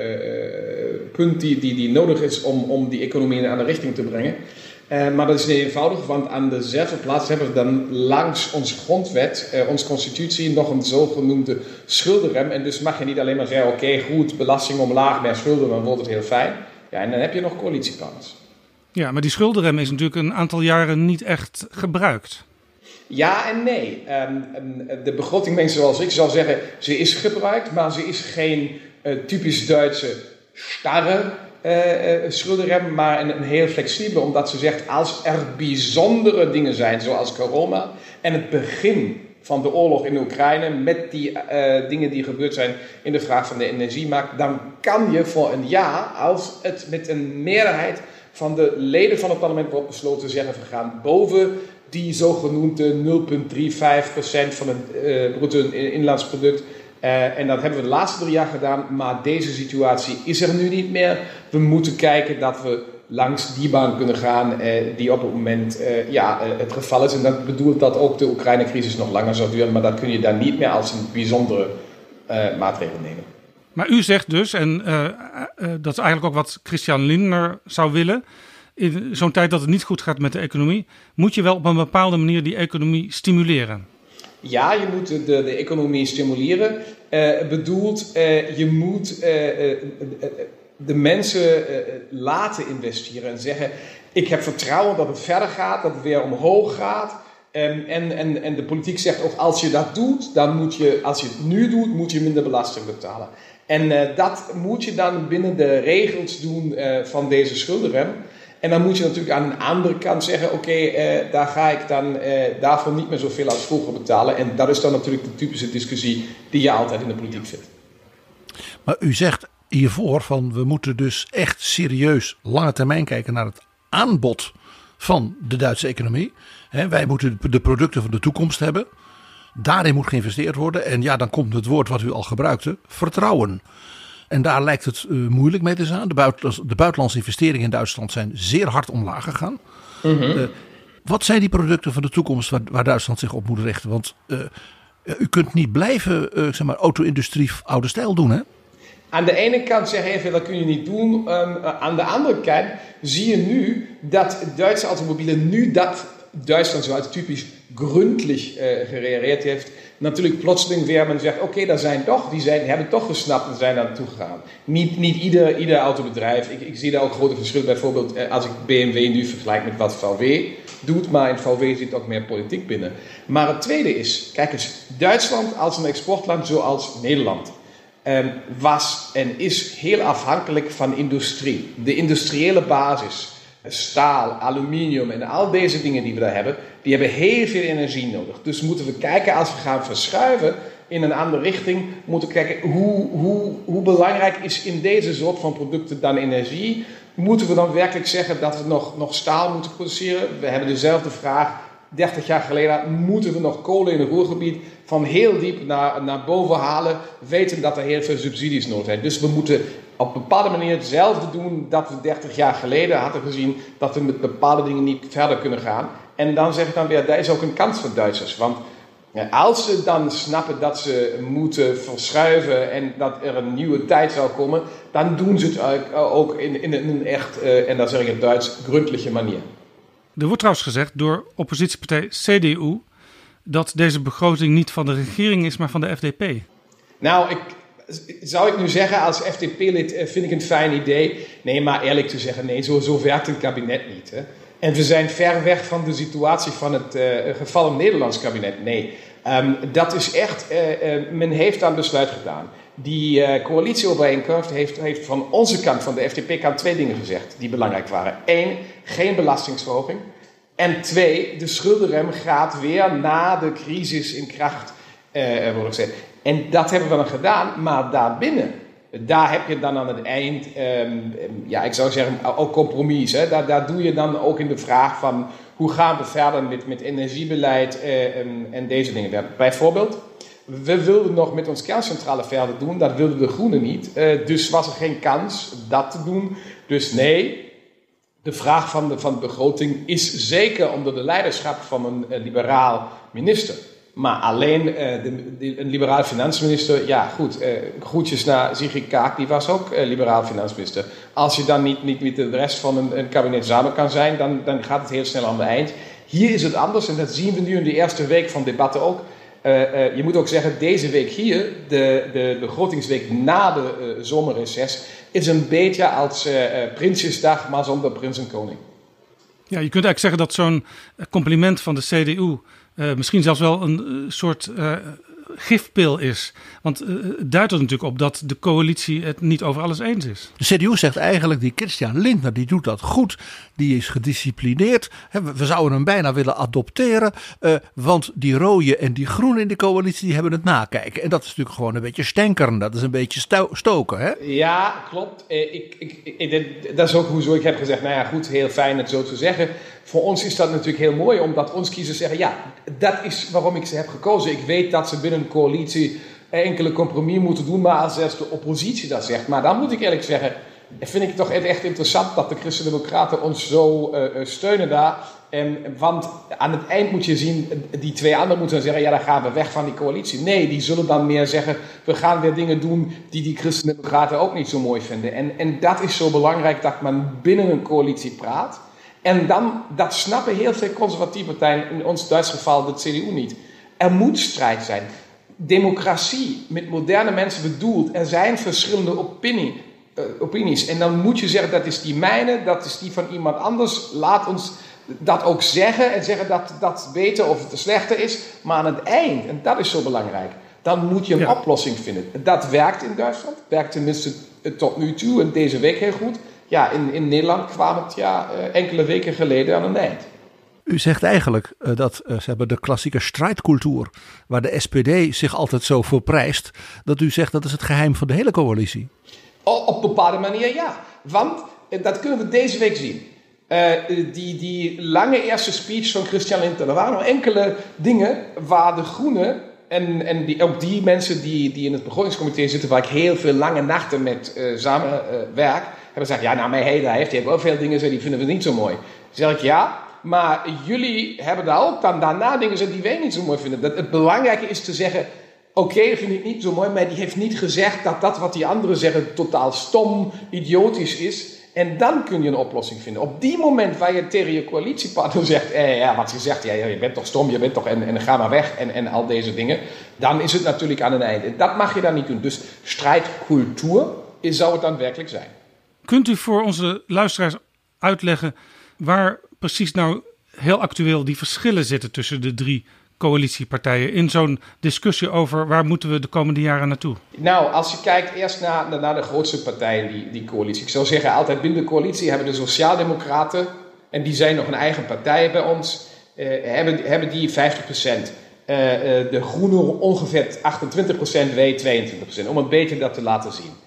uh, uh, punt die, die, die nodig is om, om die economie in een andere richting te brengen. Uh, maar dat is niet eenvoudig, want aan dezelfde plaats hebben we dan langs onze grondwet, uh, onze constitutie, nog een zogenoemde schuldenrem. En dus mag je niet alleen maar zeggen, oké, okay, goed, belasting omlaag, meer schulden, dan wordt het heel fijn. Ja, en dan heb je nog coalitiepartners. Ja, maar die schuldenrem is natuurlijk een aantal jaren niet echt gebruikt. Ja en nee. Um, um, de begroting, mensen zoals ik zou zeggen, ze is gebruikt, maar ze is geen uh, typisch Duitse starre uh, uh, schuldenrem, maar een, een heel flexibele, omdat ze zegt, als er bijzondere dingen zijn, zoals corona en het begin van de oorlog in Oekraïne, met die uh, dingen die gebeurd zijn in de vraag van de energiemarkt, dan kan je voor een jaar, als het met een meerderheid van de leden van het parlement wordt besloten, zeggen we gaan boven die zogenoemde nul komma vijfendertig procent van het uh, bruto inlands product. Uh, en dat hebben we de laatste drie jaar gedaan, maar deze situatie is er nu niet meer. We moeten kijken dat we langs die baan kunnen gaan uh, die op het moment uh, ja, uh, het geval is. En dat bedoelt dat ook de Oekraïne-crisis nog langer zou duren, maar dat kun je dan niet meer als een bijzondere uh, maatregel nemen. Maar u zegt dus, en uh, uh, dat is eigenlijk ook wat Christian Lindner zou willen, in zo'n tijd dat het niet goed gaat met de economie, moet je wel op een bepaalde manier die economie stimuleren. Ja, je moet de, de economie stimuleren. Uh, bedoelt, uh, je moet uh, uh, de mensen uh, laten investeren en zeggen, ik heb vertrouwen dat het verder gaat, dat het weer omhoog gaat. Um, en, en, en de politiek zegt ook, als je dat doet, dan moet je, als je het nu doet, moet je minder belasting betalen. En uh, dat moet je dan binnen de regels doen uh, van deze schuldenrem. En dan moet je natuurlijk aan de andere kant zeggen, oké, okay, uh, daar ga ik dan uh, daarvoor niet meer zoveel als vroeger betalen. En dat is dan natuurlijk de typische discussie die je altijd in de politiek vindt. Maar u zegt hiervoor van we moeten dus echt serieus lange termijn kijken naar het aanbod van de Duitse economie. He, wij moeten de producten van de toekomst hebben. Daarin moet geïnvesteerd worden. En ja, dan komt het woord wat u al gebruikte, vertrouwen. En daar lijkt het uh, moeilijk mee te zijn. De, buitenlands, de buitenlandse investeringen in Duitsland zijn zeer hard omlaag gegaan. Mm-hmm. Uh, wat zijn die producten van de toekomst waar, waar Duitsland zich op moet richten? Want uh, u kunt niet blijven uh, zeg maar, auto-industrie oude stijl doen, hè? Aan de ene kant zeg je even, dat kun je niet doen. Um, aan de andere kant zie je nu dat Duitse automobielen, nu dat Duitsland zoals typisch gründlich uh, gereageerd heeft, natuurlijk plotseling weer men zegt, oké, okay, daar zijn toch, die zijn, hebben toch gesnapt en zijn daar naartoe gegaan. Niet, niet ieder, ieder autobedrijf, ik, ik zie daar ook grote verschillen, bijvoorbeeld uh, als ik B M W nu vergelijk met wat V W doet, maar in V W zit ook meer politiek binnen. Maar het tweede is, kijk eens, Duitsland als een exportland zoals Nederland um, was en is heel afhankelijk van industrie. De industriële basis, staal, aluminium en al deze dingen die we daar hebben, die hebben heel veel energie nodig. Dus moeten we kijken, als we gaan verschuiven in een andere richting, moeten we kijken hoe, hoe, hoe belangrijk is in deze soort van producten dan energie. Moeten we dan werkelijk zeggen dat we nog, nog staal moeten produceren? We hebben dezelfde vraag dertig jaar geleden. Moeten we nog kolen in het Ruhrgebied van heel diep naar, naar boven halen? Weten dat er heel veel subsidies nodig zijn. Dus we moeten op een bepaalde manier hetzelfde doen dat we dertig jaar geleden hadden gezien. Dat we met bepaalde dingen niet verder kunnen gaan. En dan zeg ik dan weer, daar is ook een kans voor Duitsers. Want ja, als ze dan snappen dat ze moeten verschuiven en dat er een nieuwe tijd zal komen, dan doen ze het ook in, in een echt, uh, en dan zeg ik het Duits, gründliche manier. Er wordt trouwens gezegd door oppositiepartij C D U dat deze begroting niet van de regering is, maar van de F D P. Nou, ik, zou ik nu zeggen als F D P-lid vind ik een fijn idee? Nee, maar eerlijk te zeggen, nee, zo, zo werkt een kabinet niet. Hè? En we zijn ver weg van de situatie van het uh, gevallen Nederlands kabinet. Nee, um, dat is echt, uh, uh, men heeft daar een besluit gedaan. Die uh, coalitieovereenkomst heeft, heeft van onze kant, van de F D P-kant, twee dingen gezegd die belangrijk waren. Eén, geen belastingsverhoging. En twee, de schuldenrem gaat weer na de crisis in kracht uh, worden gezet. En dat hebben we dan gedaan, maar daarbinnen, daar heb je dan aan het eind, um, ja, ik zou zeggen, ook compromis. Hè? Daar, daar doe je dan ook in de vraag van, hoe gaan we verder met, met energiebeleid uh, en, en deze dingen. Bijvoorbeeld, we wilden nog met ons kerncentrale verder doen, dat wilden de Groenen niet. Uh, dus was er geen kans dat te doen. Dus nee, de vraag van de, van de begroting is zeker onder de leiderschap van een, een liberaal minister. Maar alleen uh, de, de, een liberaal financiënminister, ja goed, uh, groetjes naar Sigrid Kaag, die was ook uh, liberaal financiënminister. Als je dan niet, niet met de rest van een, een kabinet samen kan zijn, dan, dan gaat het heel snel aan het eind. Hier is het anders en dat zien we nu in de eerste week van debatten ook. Uh, uh, je moet ook zeggen, deze week hier, de, de begrotingsweek na de uh, zomerreces, is een beetje als uh, uh, Prinsjesdag, maar zonder prins en koning. Ja, je kunt eigenlijk zeggen dat zo'n compliment van de C D U uh, misschien zelfs wel een uh, soort uh, gifpil is. Want uh, het duidt er natuurlijk op dat de coalitie het niet over alles eens is. De C D U zegt eigenlijk, die Christian Lindner, die doet dat goed. Die is gedisciplineerd. We zouden hem bijna willen adopteren. Uh, want die rode en die groene in de coalitie, die hebben het nakijken. En dat is natuurlijk gewoon een beetje stenkeren. Dat is een beetje sto- stoken, hè? Ja, klopt. Uh, ik, ik, ik, dat is ook hoezo ik heb gezegd, nou ja, goed, heel fijn het zo te zeggen. Voor ons is dat natuurlijk heel mooi, omdat ons kiezers zeggen, ja, dat is waarom ik ze heb gekozen. Ik weet dat ze binnen een coalitie enkele compromis moeten doen, maar als zelfs de oppositie dat zegt. Maar dan moet ik eerlijk zeggen, vind ik het toch echt interessant dat de Christen-Democraten ons zo uh, steunen daar. En, want aan het eind moet je zien, die twee anderen moeten zeggen, ja, dan gaan we weg van die coalitie. Nee, die zullen dan meer zeggen, we gaan weer dingen doen die die Christen-Democraten ook niet zo mooi vinden. En, en dat is zo belangrijk, dat men binnen een coalitie praat. En dan, dat snappen heel veel conservatieve partijen, in ons Duits geval de C D U niet. Er moet strijd zijn. Democratie, met moderne mensen bedoeld, er zijn verschillende opinie, uh, opinies. En dan moet je zeggen, dat is die mijne, dat is die van iemand anders. Laat ons dat ook zeggen en zeggen dat dat beter of het slechter is. Maar aan het eind, en dat is zo belangrijk, dan moet je een ja. oplossing vinden. Dat werkt in Duitsland, werkt tenminste tot nu toe en deze week heel goed. Ja, in, in Nederland kwam het ja, uh, enkele weken geleden aan een eind. U zegt eigenlijk uh, dat uh, ze hebben de klassieke strijdcultuur, waar de S P D zich altijd zo voor prijst, dat u zegt dat is het geheim van de hele coalitie. Op, op een bepaalde manier ja, want uh, dat kunnen we deze week zien. Uh, die, die lange eerste speech van Christian Lindner, er waren nog enkele dingen waar de Groenen en, en die, ook die mensen die, die in het begrotingscomité zitten, waar ik heel veel lange nachten met uh, samen uh, werk, hebben gezegd, ja, nou, mijn hele heeft, die hebben ook veel dingen, die vinden we niet zo mooi. Dan zeg ik, ja, maar jullie hebben daar ook dan daarna dingen gezegd die wij niet zo mooi vinden. Dat het belangrijke is te zeggen, oké, okay, vind ik niet zo mooi, maar die heeft niet gezegd dat dat wat die anderen zeggen totaal stom, idiotisch is. En dan kun je een oplossing vinden. Op die moment waar je tegen je coalitiepartner zegt, eh, ja, wat je zegt, ja, je bent toch stom, je bent toch, en, en ga maar weg, en, en al deze dingen, dan is het natuurlijk aan een eind. En dat mag je dan niet doen. Dus strijdcultuur is, zou het dan werkelijk zijn. Kunt u voor onze luisteraars uitleggen waar precies nou heel actueel die verschillen zitten tussen de drie coalitiepartijen in zo'n discussie over waar moeten we de komende jaren naartoe? Nou, als je kijkt eerst naar, naar de grootste partijen, die, die coalitie. Ik zou zeggen, altijd binnen de coalitie hebben de Sociaaldemocraten, en die zijn nog een eigen partij bij ons, eh, hebben, hebben die vijftig procent. Uh, uh, de Groenen ongeveer achtentwintig procent, wij tweeëntwintig procent. Om een beetje dat te laten zien.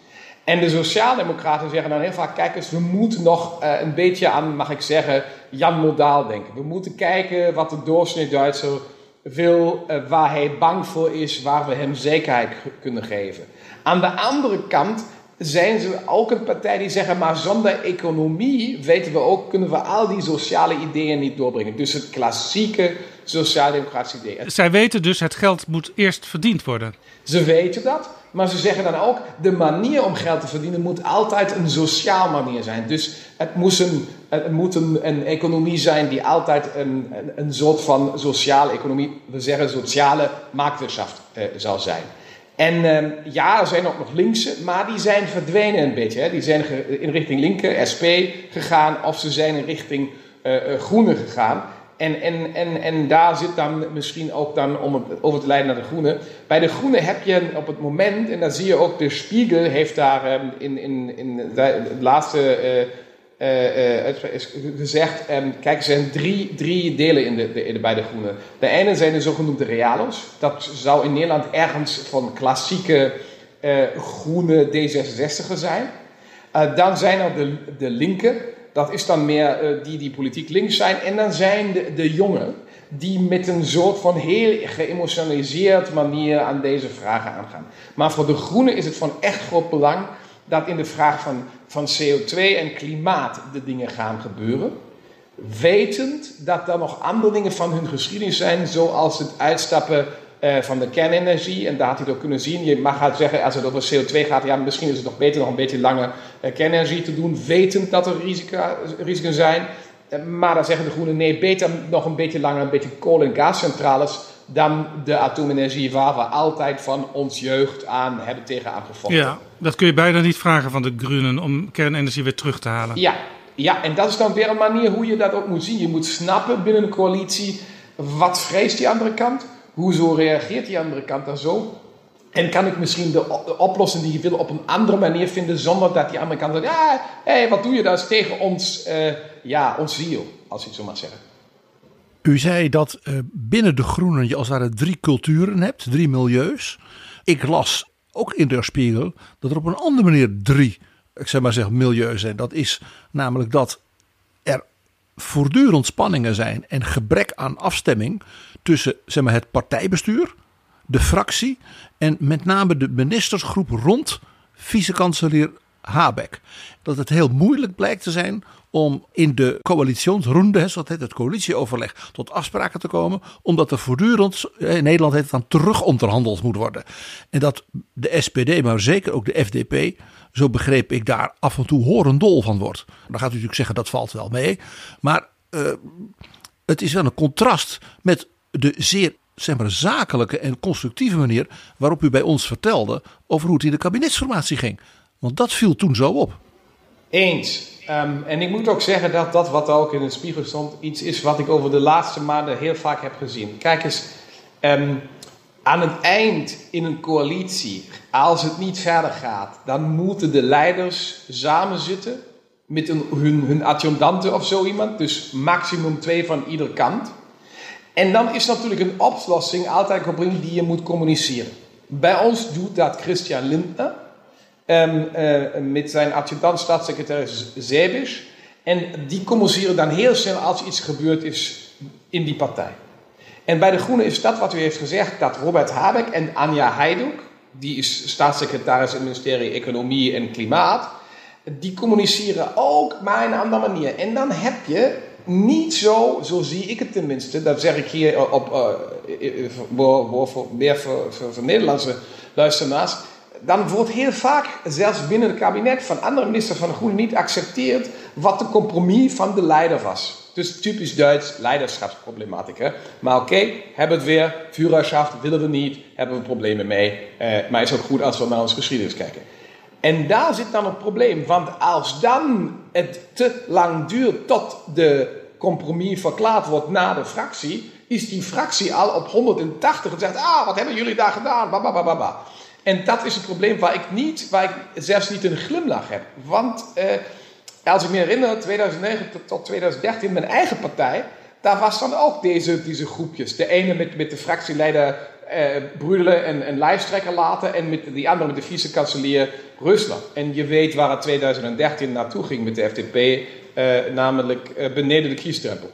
En de Sociaaldemocraten zeggen dan heel vaak, kijk eens, we moeten nog uh, een beetje aan, mag ik zeggen, Jan Modaal denken. We moeten kijken wat de doorsnee Duitser wil, uh, waar hij bang voor is, waar we hem zekerheid g- kunnen geven. Aan de andere kant zijn ze ook een partij die zeggen, maar zonder economie, weten we ook, kunnen we al die sociale ideeën niet doorbrengen. Dus het klassieke sociaal-democratische idee. Zij weten dus, het geld moet eerst verdiend worden. Ze weten dat, maar ze zeggen dan ook, de manier om geld te verdienen moet altijd een sociaal manier zijn. Dus het moet een, het moet een, een economie zijn die altijd een, een, een soort van sociale economie, we zeggen sociale marktwirtschaft uh, zal zijn. En uh, ja, er zijn ook nog linkse, maar die zijn verdwenen een beetje. Hè. Die zijn ge- in richting linker, S P, gegaan, of ze zijn in richting uh, uh, groene gegaan. En, en, en, en daar zit dan misschien ook dan, om het over te leiden naar de Groenen. Bij de Groenen heb je op het moment, en dan zie je ook, de Spiegel heeft daar um, in, in, in de, het laatste uh, uh, uh, is gezegd, um, kijk, er zijn drie, drie delen in de, de, de, bij de Groenen. De ene zijn de zogenoemde realo's. Dat zou in Nederland ergens van klassieke uh, groene D zesenzestig'er zijn. Uh, dan zijn er de, de linken. Dat is dan meer uh, die die politiek links zijn. En dan zijn de, de jongen die met een soort van heel geëmotionaliseerd manier aan deze vragen aangaan. Maar voor de Groenen is het van echt groot belang dat in de vraag van, van C O twee en klimaat de dingen gaan gebeuren. Wetend dat er nog andere dingen van hun geschiedenis zijn, zoals het uitstappen uh, van de kernenergie. En daar had hij het ook kunnen zien. Je mag het zeggen, als het over C O twee gaat, ja, misschien is het nog beter nog een beetje langer uh, kernenergie te doen, wetend dat er risica, risico's zijn. Uh, maar dan zeggen de Groenen, nee, beter nog een beetje langer een beetje kolen- en gascentrales dan de atoomenergie waar we altijd van ons jeugd aan hebben tegen aangevochten. Ja, dat kun je bijna niet vragen van de Groenen om kernenergie weer terug te halen. Ja, ja, en dat is dan weer een manier hoe je dat ook moet zien. Je moet snappen binnen een coalitie, wat vreest die andere kant? Hoezo reageert die andere kant daar zo? En kan ik misschien de, de oplossing die je wil op een andere manier vinden, zonder dat die andere kant zegt, ja, hé, wat doe je dat is tegen ons, uh, ja, ons ziel, als je het zo mag zeggen. U zei dat uh, binnen de Groenen je als het ware drie culturen hebt, drie milieus. Ik las ook in de Spiegel dat er op een andere manier drie, ik zeg maar zeg, milieus zijn. Dat is namelijk dat er voortdurend spanningen zijn en gebrek aan afstemming tussen, zeg maar, het partijbestuur, de fractie en met name de ministersgroep rond vicekanselier Habeck. Dat het heel moeilijk blijkt te zijn om in de coalitionsronde, zoals het heet, het coalitieoverleg, tot afspraken te komen, omdat er voortdurend, in Nederland heet het dan, terug onderhandeld moet worden. En dat de S P D, maar zeker ook de F D P, zo begreep ik, daar af en toe horendol van wordt. Dan gaat u natuurlijk zeggen, dat valt wel mee. Maar uh, het is wel een contrast met de zeer, zeg maar, zakelijke en constructieve manier waarop u bij ons vertelde over hoe het in de kabinetsformatie ging. Want dat viel toen zo op. Eens. Um, en ik moet ook zeggen dat dat wat ook in de Spiegel stond, iets is wat ik over de laatste maanden heel vaak heb gezien. Kijk eens, um, aan het eind in een coalitie, als het niet verder gaat, dan moeten de leiders samen zitten met een, hun, hun adjudanten of zo iemand. Dus maximum twee van ieder kant. En dan is natuurlijk een oplossing altijd een probleem die je moet communiceren. Bij ons doet dat Christian Lindner. Um, uh, met zijn adjudant staatssecretaris Zebisch. En die communiceren dan heel snel als iets gebeurd is in die partij. En bij de Groenen is dat wat u heeft gezegd, dat Robert Habeck en Anja Hajduk, die is staatssecretaris in het ministerie Economie en Klimaat, die communiceren ook, maar in een andere manier. En dan heb je niet zo, zo zie ik het tenminste, dat zeg ik hier op, uh, voor, voor, meer voor, voor, voor Nederlandse luisteraars. Dan wordt heel vaak, zelfs binnen het kabinet van andere ministers van de Groenen, niet accepteerd wat de compromis van de leider was. Dus typisch Duits leiderschapsproblematiek. Hè? Maar oké, okay, hebben het weer, Führerschaft willen we niet, hebben we problemen mee. Uh, maar het is ook goed als we naar onze geschiedenis kijken. En daar zit dan het probleem, want als dan het te lang duurt tot de compromis verklaard wordt na de fractie, is die fractie al op honderdtachtig en zegt, ah, wat hebben jullie daar gedaan, ba, ba, ba, ba, ba. En dat is het probleem waar ik niet, waar ik zelfs niet een glimlach heb. Want uh, als ik me herinner, tweeduizend negen tot tweeduizend dertien, mijn eigen partij, daar was dan ook deze, deze groepjes. De ene met, met de fractieleider uh, Brüdele en, en lijsttrekker laten en met die andere, met de vice-kanselier Rusland. En je weet waar het twintig dertien naartoe ging met de F D P, uh, namelijk uh, beneden de kiesdrempel.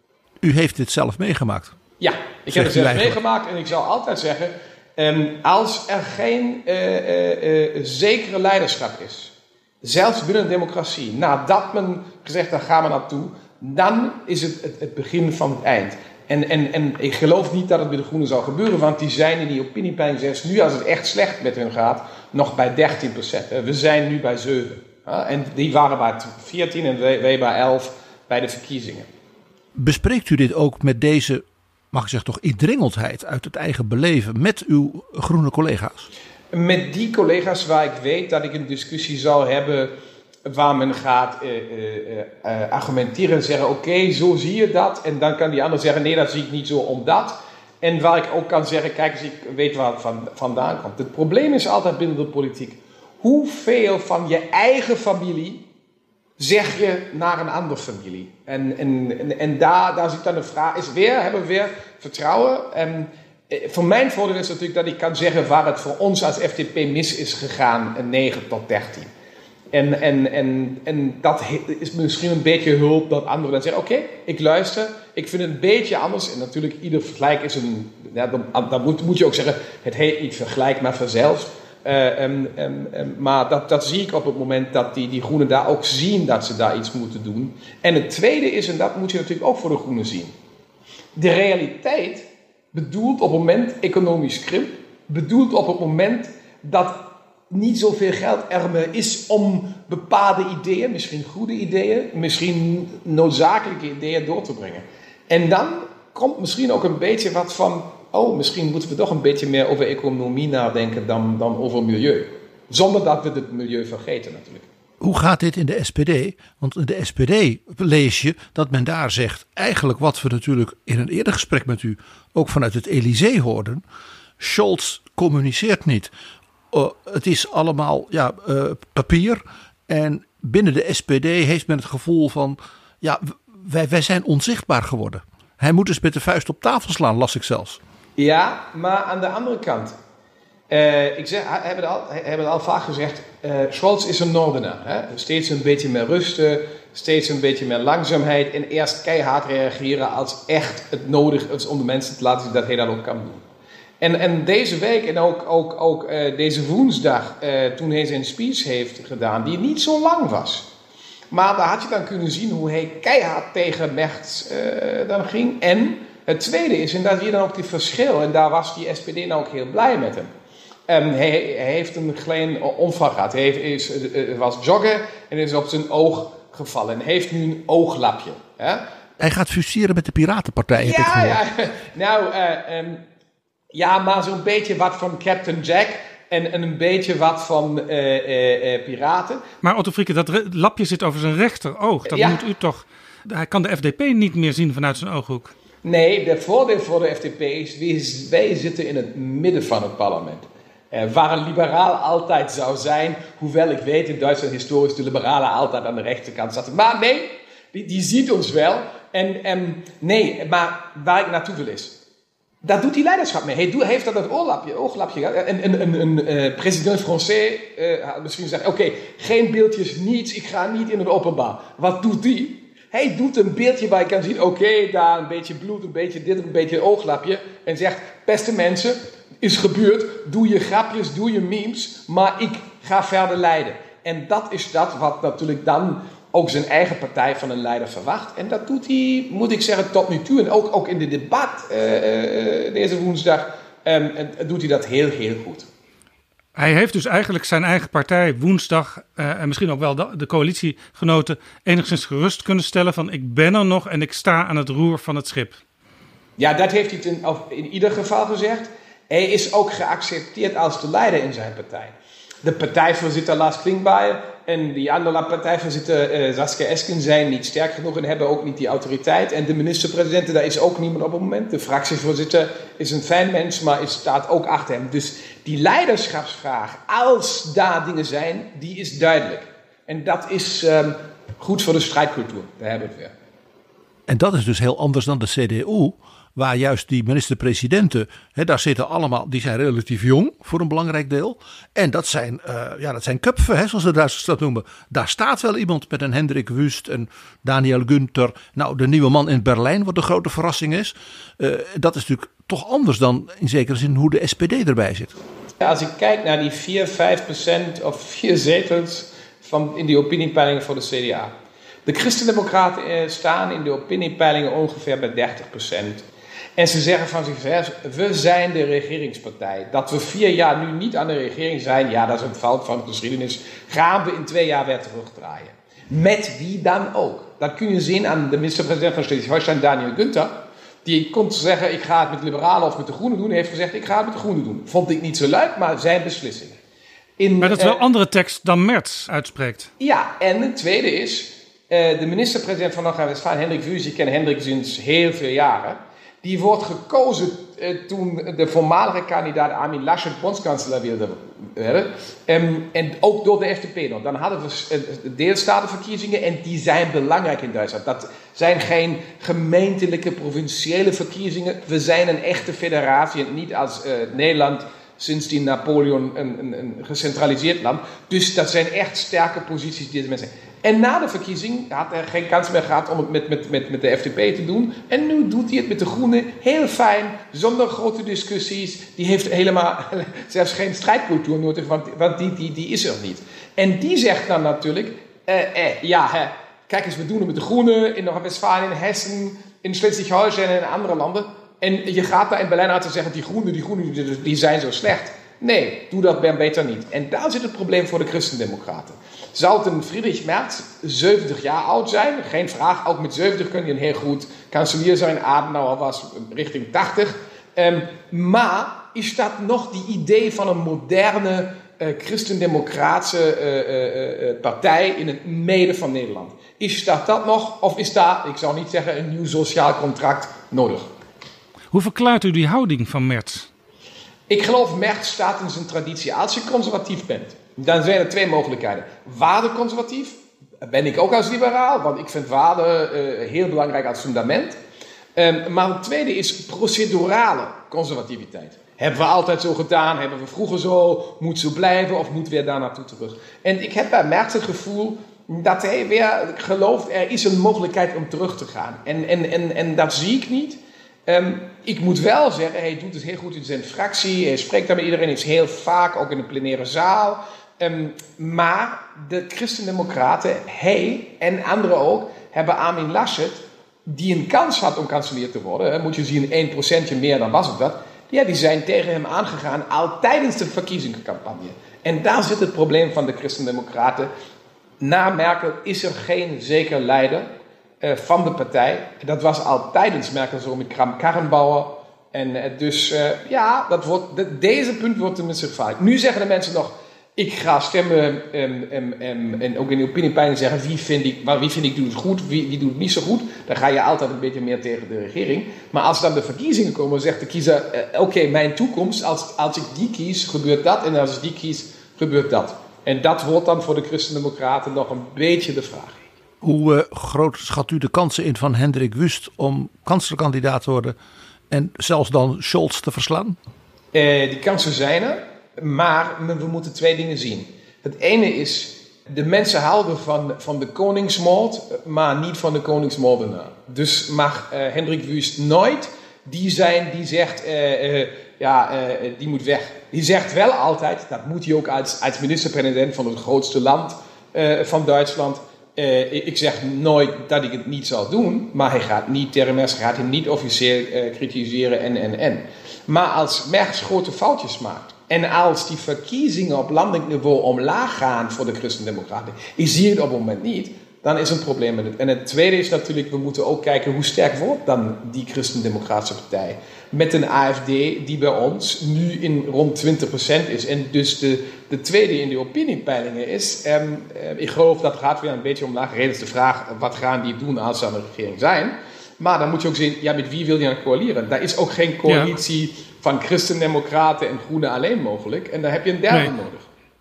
U heeft dit zelf meegemaakt? Ja, ik heb het zelf meegemaakt en ik zou altijd zeggen, um, als er geen uh, uh, uh, zekere leiderschap is, zelfs binnen een democratie, nadat men gezegd daar gaan we naartoe, dan is het, het het begin van het eind. En, en, en ik geloof niet dat het bij de Groenen zal gebeuren, want die zijn in die opiniepeiling zelfs nu, als het echt slecht met hun gaat, nog bij dertien procent. We zijn nu bij zeven. En die waren bij veertien en wij bij elf bij de verkiezingen. Bespreekt u dit ook met deze, mag ik zeggen toch, indringeldheid uit het eigen beleven met uw groene collega's? Met die collega's waar ik weet dat ik een discussie zal hebben waar men gaat uh, uh, uh, argumenteren en zeggen, oké, okay, zo zie je dat. En dan kan die ander zeggen, nee, dat zie ik niet zo omdat. En waar ik ook kan zeggen, kijk eens, ik weet waar het van, vandaan komt. Het probleem is altijd binnen de politiek, hoeveel van je eigen familie zeg je naar een andere familie? En, en, en, en daar, daar zit dan de vraag, is weer, hebben we weer vertrouwen? En voor mijn voordeel is natuurlijk dat ik kan zeggen waar het voor ons als F D P mis is gegaan, een negen tot dertien. En, en, en, en dat is misschien een beetje hulp dat anderen dan zeggen, oké, okay, ik luister, ik vind het een beetje anders. En natuurlijk, ieder vergelijk is een, ja, dan, dan moet, moet je ook zeggen, het heet niet vergelijk, maar verzelfs. Uh, um, um, um, maar dat, dat zie ik op het moment dat die, die groenen daar ook zien dat ze daar iets moeten doen. En het tweede is, en dat moet je natuurlijk ook voor de groenen zien, de realiteit bedoelt op het moment economisch krimp, bedoelt op het moment dat niet zoveel geld er meer is om bepaalde ideeën, misschien goede ideeën, misschien noodzakelijke ideeën door te brengen. En dan komt misschien ook een beetje wat van, oh, misschien moeten we toch een beetje meer over economie nadenken dan, dan over milieu. Zonder dat we het milieu vergeten natuurlijk. Hoe gaat dit in de S P D? Want in de S P D lees je dat men daar zegt, eigenlijk wat we natuurlijk in een eerder gesprek met u ook vanuit het Elysée hoorden, Scholz communiceert niet. Uh, het is allemaal ja, uh, papier. En binnen de S P D heeft men het gevoel van, ja, wij, wij zijn onzichtbaar geworden. Hij moet dus met de vuist op tafel slaan, las ik zelfs. Ja, maar aan de andere kant. Uh, ik zeg, heb het al, heb het al vaak gezegd, uh, Scholz is een Noordener. Hè? Steeds een beetje meer rusten, steeds een beetje meer langzaamheid. En eerst keihard reageren als echt het nodig is om de mensen te laten zien dat hij dat ook kan doen. En, en deze week en ook, ook, ook uh, deze woensdag, uh, toen hij zijn speech heeft gedaan, die niet zo lang was. Maar daar had je dan kunnen zien hoe hij keihard tegen Merz uh, dan ging. En het tweede is, en daar zie je dan ook die verschil, en daar was die S P D nou ook heel blij met hem. Um, hij, hij heeft een klein onval gehad. Hij heeft, is, uh, was joggen en is op zijn oog gevallen. En heeft nu een ooglapje. Hè? Hij gaat fuseren met de Piratenpartij, heb ja, ik gehoord. Ja, nou, uh, um, ja, maar zo'n beetje wat van Captain Jack en, en een beetje wat van uh, uh, uh, Piraten. Maar Otto Frieke, dat re- lapje zit over zijn rechteroog. Dat ja. moet u toch... Hij kan de F D P niet meer zien vanuit zijn ooghoek. Nee, de voordeel voor de F D P is, wij zitten in het midden van het parlement. Uh, waar een liberaal altijd zou zijn, hoewel ik weet in Duitsland historisch de liberalen altijd aan de rechterkant zaten. Maar nee, die, die ziet ons wel. En um, nee, maar waar ik naartoe wil is, daar doet hij leiderschap mee. Hij, doet, hij heeft dat het ooglapje, ooglapje gehad. En een, een, een uh, president Français uh, had misschien gezegd, oké, okay, geen beeldjes, niets, ik ga niet in het openbaar. Wat doet hij? Hij doet een beeldje waar je kan zien, oké, okay, daar een beetje bloed, een beetje dit, een beetje ooglapje. En zegt, beste mensen, is gebeurd, doe je grapjes, doe je memes, maar ik ga verder leiden. En dat is dat wat natuurlijk dan ook zijn eigen partij van een leider verwacht. En dat doet hij, moet ik zeggen, tot nu toe. En ook, ook in de debat uh, uh, deze woensdag um, doet hij dat heel, heel goed. Hij heeft dus eigenlijk zijn eigen partij woensdag uh, en misschien ook wel de, de coalitiegenoten enigszins gerust kunnen stellen van ik ben er nog en ik sta aan het roer van het schip. Ja, dat heeft hij in, in ieder geval gezegd. Hij is ook geaccepteerd als de leider in zijn partij. De partijvoorzitter Lars Klingbeil en die andere partijvoorzitter uh, Saskia Esken zijn niet sterk genoeg en hebben ook niet die autoriteit. En de minister-president, daar is ook niemand op het moment. De fractievoorzitter is een fijn mens, maar is, staat ook achter hem. Dus die leiderschapsvraag, als daar dingen zijn, die is duidelijk. En dat is um, goed voor de strijdcultuur. Daar hebben we het weer. En dat is dus heel anders dan de C D U, waar juist die minister-presidenten, hè, daar zitten allemaal, die zijn relatief jong voor een belangrijk deel. En dat zijn, uh, ja, dat zijn köpfen, hè, zoals de Duitsers dat noemen. Daar staat wel iemand met een Hendrik Wüst en Daniel Günther. Nou, de nieuwe man in Berlijn, wat de grote verrassing is. Uh, dat is natuurlijk toch anders dan in zekere zin hoe de S P D erbij zit. Ja, als ik kijk naar die vier, vijf procent of vier zetels van, in die opiniepeilingen voor de C D A. De Christen-Democraten staan in de opiniepeilingen ongeveer bij dertig procent. En ze zeggen van zichzelf, we zijn de regeringspartij. Dat we vier jaar nu niet aan de regering zijn, ja, dat is een fout van de geschiedenis. Gaan we in twee jaar weer terugdraaien. Met wie dan ook. Dat kun je zien aan de minister-president van Schleswig-Holstein, Daniel Günther. Die kon zeggen, ik ga het met de liberalen of met de groenen doen. Hij heeft gezegd, ik ga het met de groenen doen. Vond ik niet zo leuk, maar zijn beslissing. In, maar dat is wel uh, andere tekst dan Merz uitspreekt. Ja, en het tweede is, uh, de minister-president van Noord-Rijn-Westfalen, Hendrik Wüst, ik ken Hendrik sinds heel veel jaren. Die wordt gekozen uh, toen de voormalige kandidaat Armin Laschet bondskanselier wilde werden. Um, en ook door de F D P nog. Dan hadden we uh, deelstatenverkiezingen en die zijn belangrijk in Duitsland. Dat zijn geen gemeentelijke, provinciële verkiezingen. We zijn een echte federatie en niet als uh, Nederland sindsdien Napoleon een, een, een gecentraliseerd land. Dus dat zijn echt sterke posities die deze mensen hebben. En na de verkiezing had hij geen kans meer gehad om het met, met, met, met de F D P te doen. En nu doet hij het met de Groenen heel fijn, zonder grote discussies. Die heeft helemaal zelfs geen strijdcultuur nodig, want, want die, die, die is er niet. En die zegt dan natuurlijk, eh, eh, ja, hè, kijk eens, we doen het met de Groenen in Noord-Westfalen, in Hessen, in Schleswig-Holstein en in andere landen. En je gaat daar in Berlijn uit te zeggen, die Groenen, die Groenen, die zijn zo slecht. Nee, doe dat beter niet. En daar zit het probleem voor de Christendemocraten. Zou een Friedrich Merz zeventig jaar oud zijn? Geen vraag, ook met zeventig kun je een heel goed kanselier zijn. Adenauer was richting tachtig. Um, maar is dat nog die idee van een moderne uh, christendemocratische uh, uh, partij in het midden van Nederland? Is dat dat nog? Of is daar, ik zou niet zeggen, een nieuw sociaal contract nodig? Hoe verklaart u die houding van Merz? Ik geloof, Merz staat in zijn traditie. Als je conservatief bent, dan zijn er twee mogelijkheden. Waardeconservatief, ben ik ook als liberaal, want ik vind waarde uh, heel belangrijk als fundament. Um, maar het tweede is procedurale conservativiteit. Hebben we altijd zo gedaan, hebben we vroeger zo, moet zo blijven of moet weer daar naartoe terug. En ik heb bij Merz het gevoel dat hij weer gelooft, er is een mogelijkheid om terug te gaan. En, en, en, en dat zie ik niet. Um, ik moet wel zeggen, hij doet het heel goed in zijn fractie. Hij spreekt daar met iedereen, is heel vaak, ook in de plenaire zaal. Um, maar de Christendemocraten, hij en anderen ook, hebben Armin Laschet, die een kans had om kanselier te worden. Hè, moet je zien, één procentje meer, dan was het dat. Ja, die zijn tegen hem aangegaan al tijdens de verkiezingscampagne. En daar zit het probleem van de Christendemocraten. Na Merkel is er geen zeker leider uh, van de partij. Dat was al tijdens Merkel zo met Kram-Karrenbauer. En uh, dus uh, ja, dat wordt, de, deze punt wordt tenminste gevaarlijk. Nu zeggen de mensen nog, ik ga stemmen um, um, um, en ook in de opiniepeiling zeggen, wie vind ik, wie vind ik doet het goed, wie, wie doet het niet zo goed. Dan ga je altijd een beetje meer tegen de regering. Maar als dan de verkiezingen komen, zegt de kiezer, uh, oké, okay, mijn toekomst, als, als ik die kies, gebeurt dat. En als ik die kies, gebeurt dat. En dat wordt dan voor de Christendemocraten nog een beetje de vraag. Hoe uh, groot schat u de kansen in van Hendrik Wüst om kanslerkandidaat te worden en zelfs dan Scholz te verslaan? Uh, die kansen zijn er, maar we moeten twee dingen zien. Het ene is, de mensen houden van, van de koningsmoord, maar niet van de koningsmoordenaar. Dus mag uh, Hendrik Wüst nooit die zijn die zegt, uh, uh, ja, uh, die moet weg. Die zegt wel altijd, dat moet hij ook als, als minister-president van het grootste land uh, van Duitsland. Uh, ik zeg nooit dat ik het niet zal doen, maar hij gaat niet tegen Merz, gaat hem niet officieel uh, kritiseren en, en, en. Maar als Merz grote foutjes maakt en als die verkiezingen op landelijk niveau omlaag gaan voor de Christendemocraten, ik zie het op het moment niet, dan is er een probleem met het. En het tweede is natuurlijk, we moeten ook kijken hoe sterk wordt dan die Christendemocratische partij. Met een A F D die bij ons nu in rond twintig procent is. En dus de, de tweede in de opiniepeilingen is. Um, uh, ik geloof dat gaat weer een beetje omlaag. Reden is de vraag, wat gaan die doen als ze aan de regering zijn? Maar dan moet je ook zien, ja, met wie wil je dan coaleren? Daar is ook geen coalitie ja. van Christendemocraten en Groenen alleen mogelijk. En daar heb je een derde nee. nodig.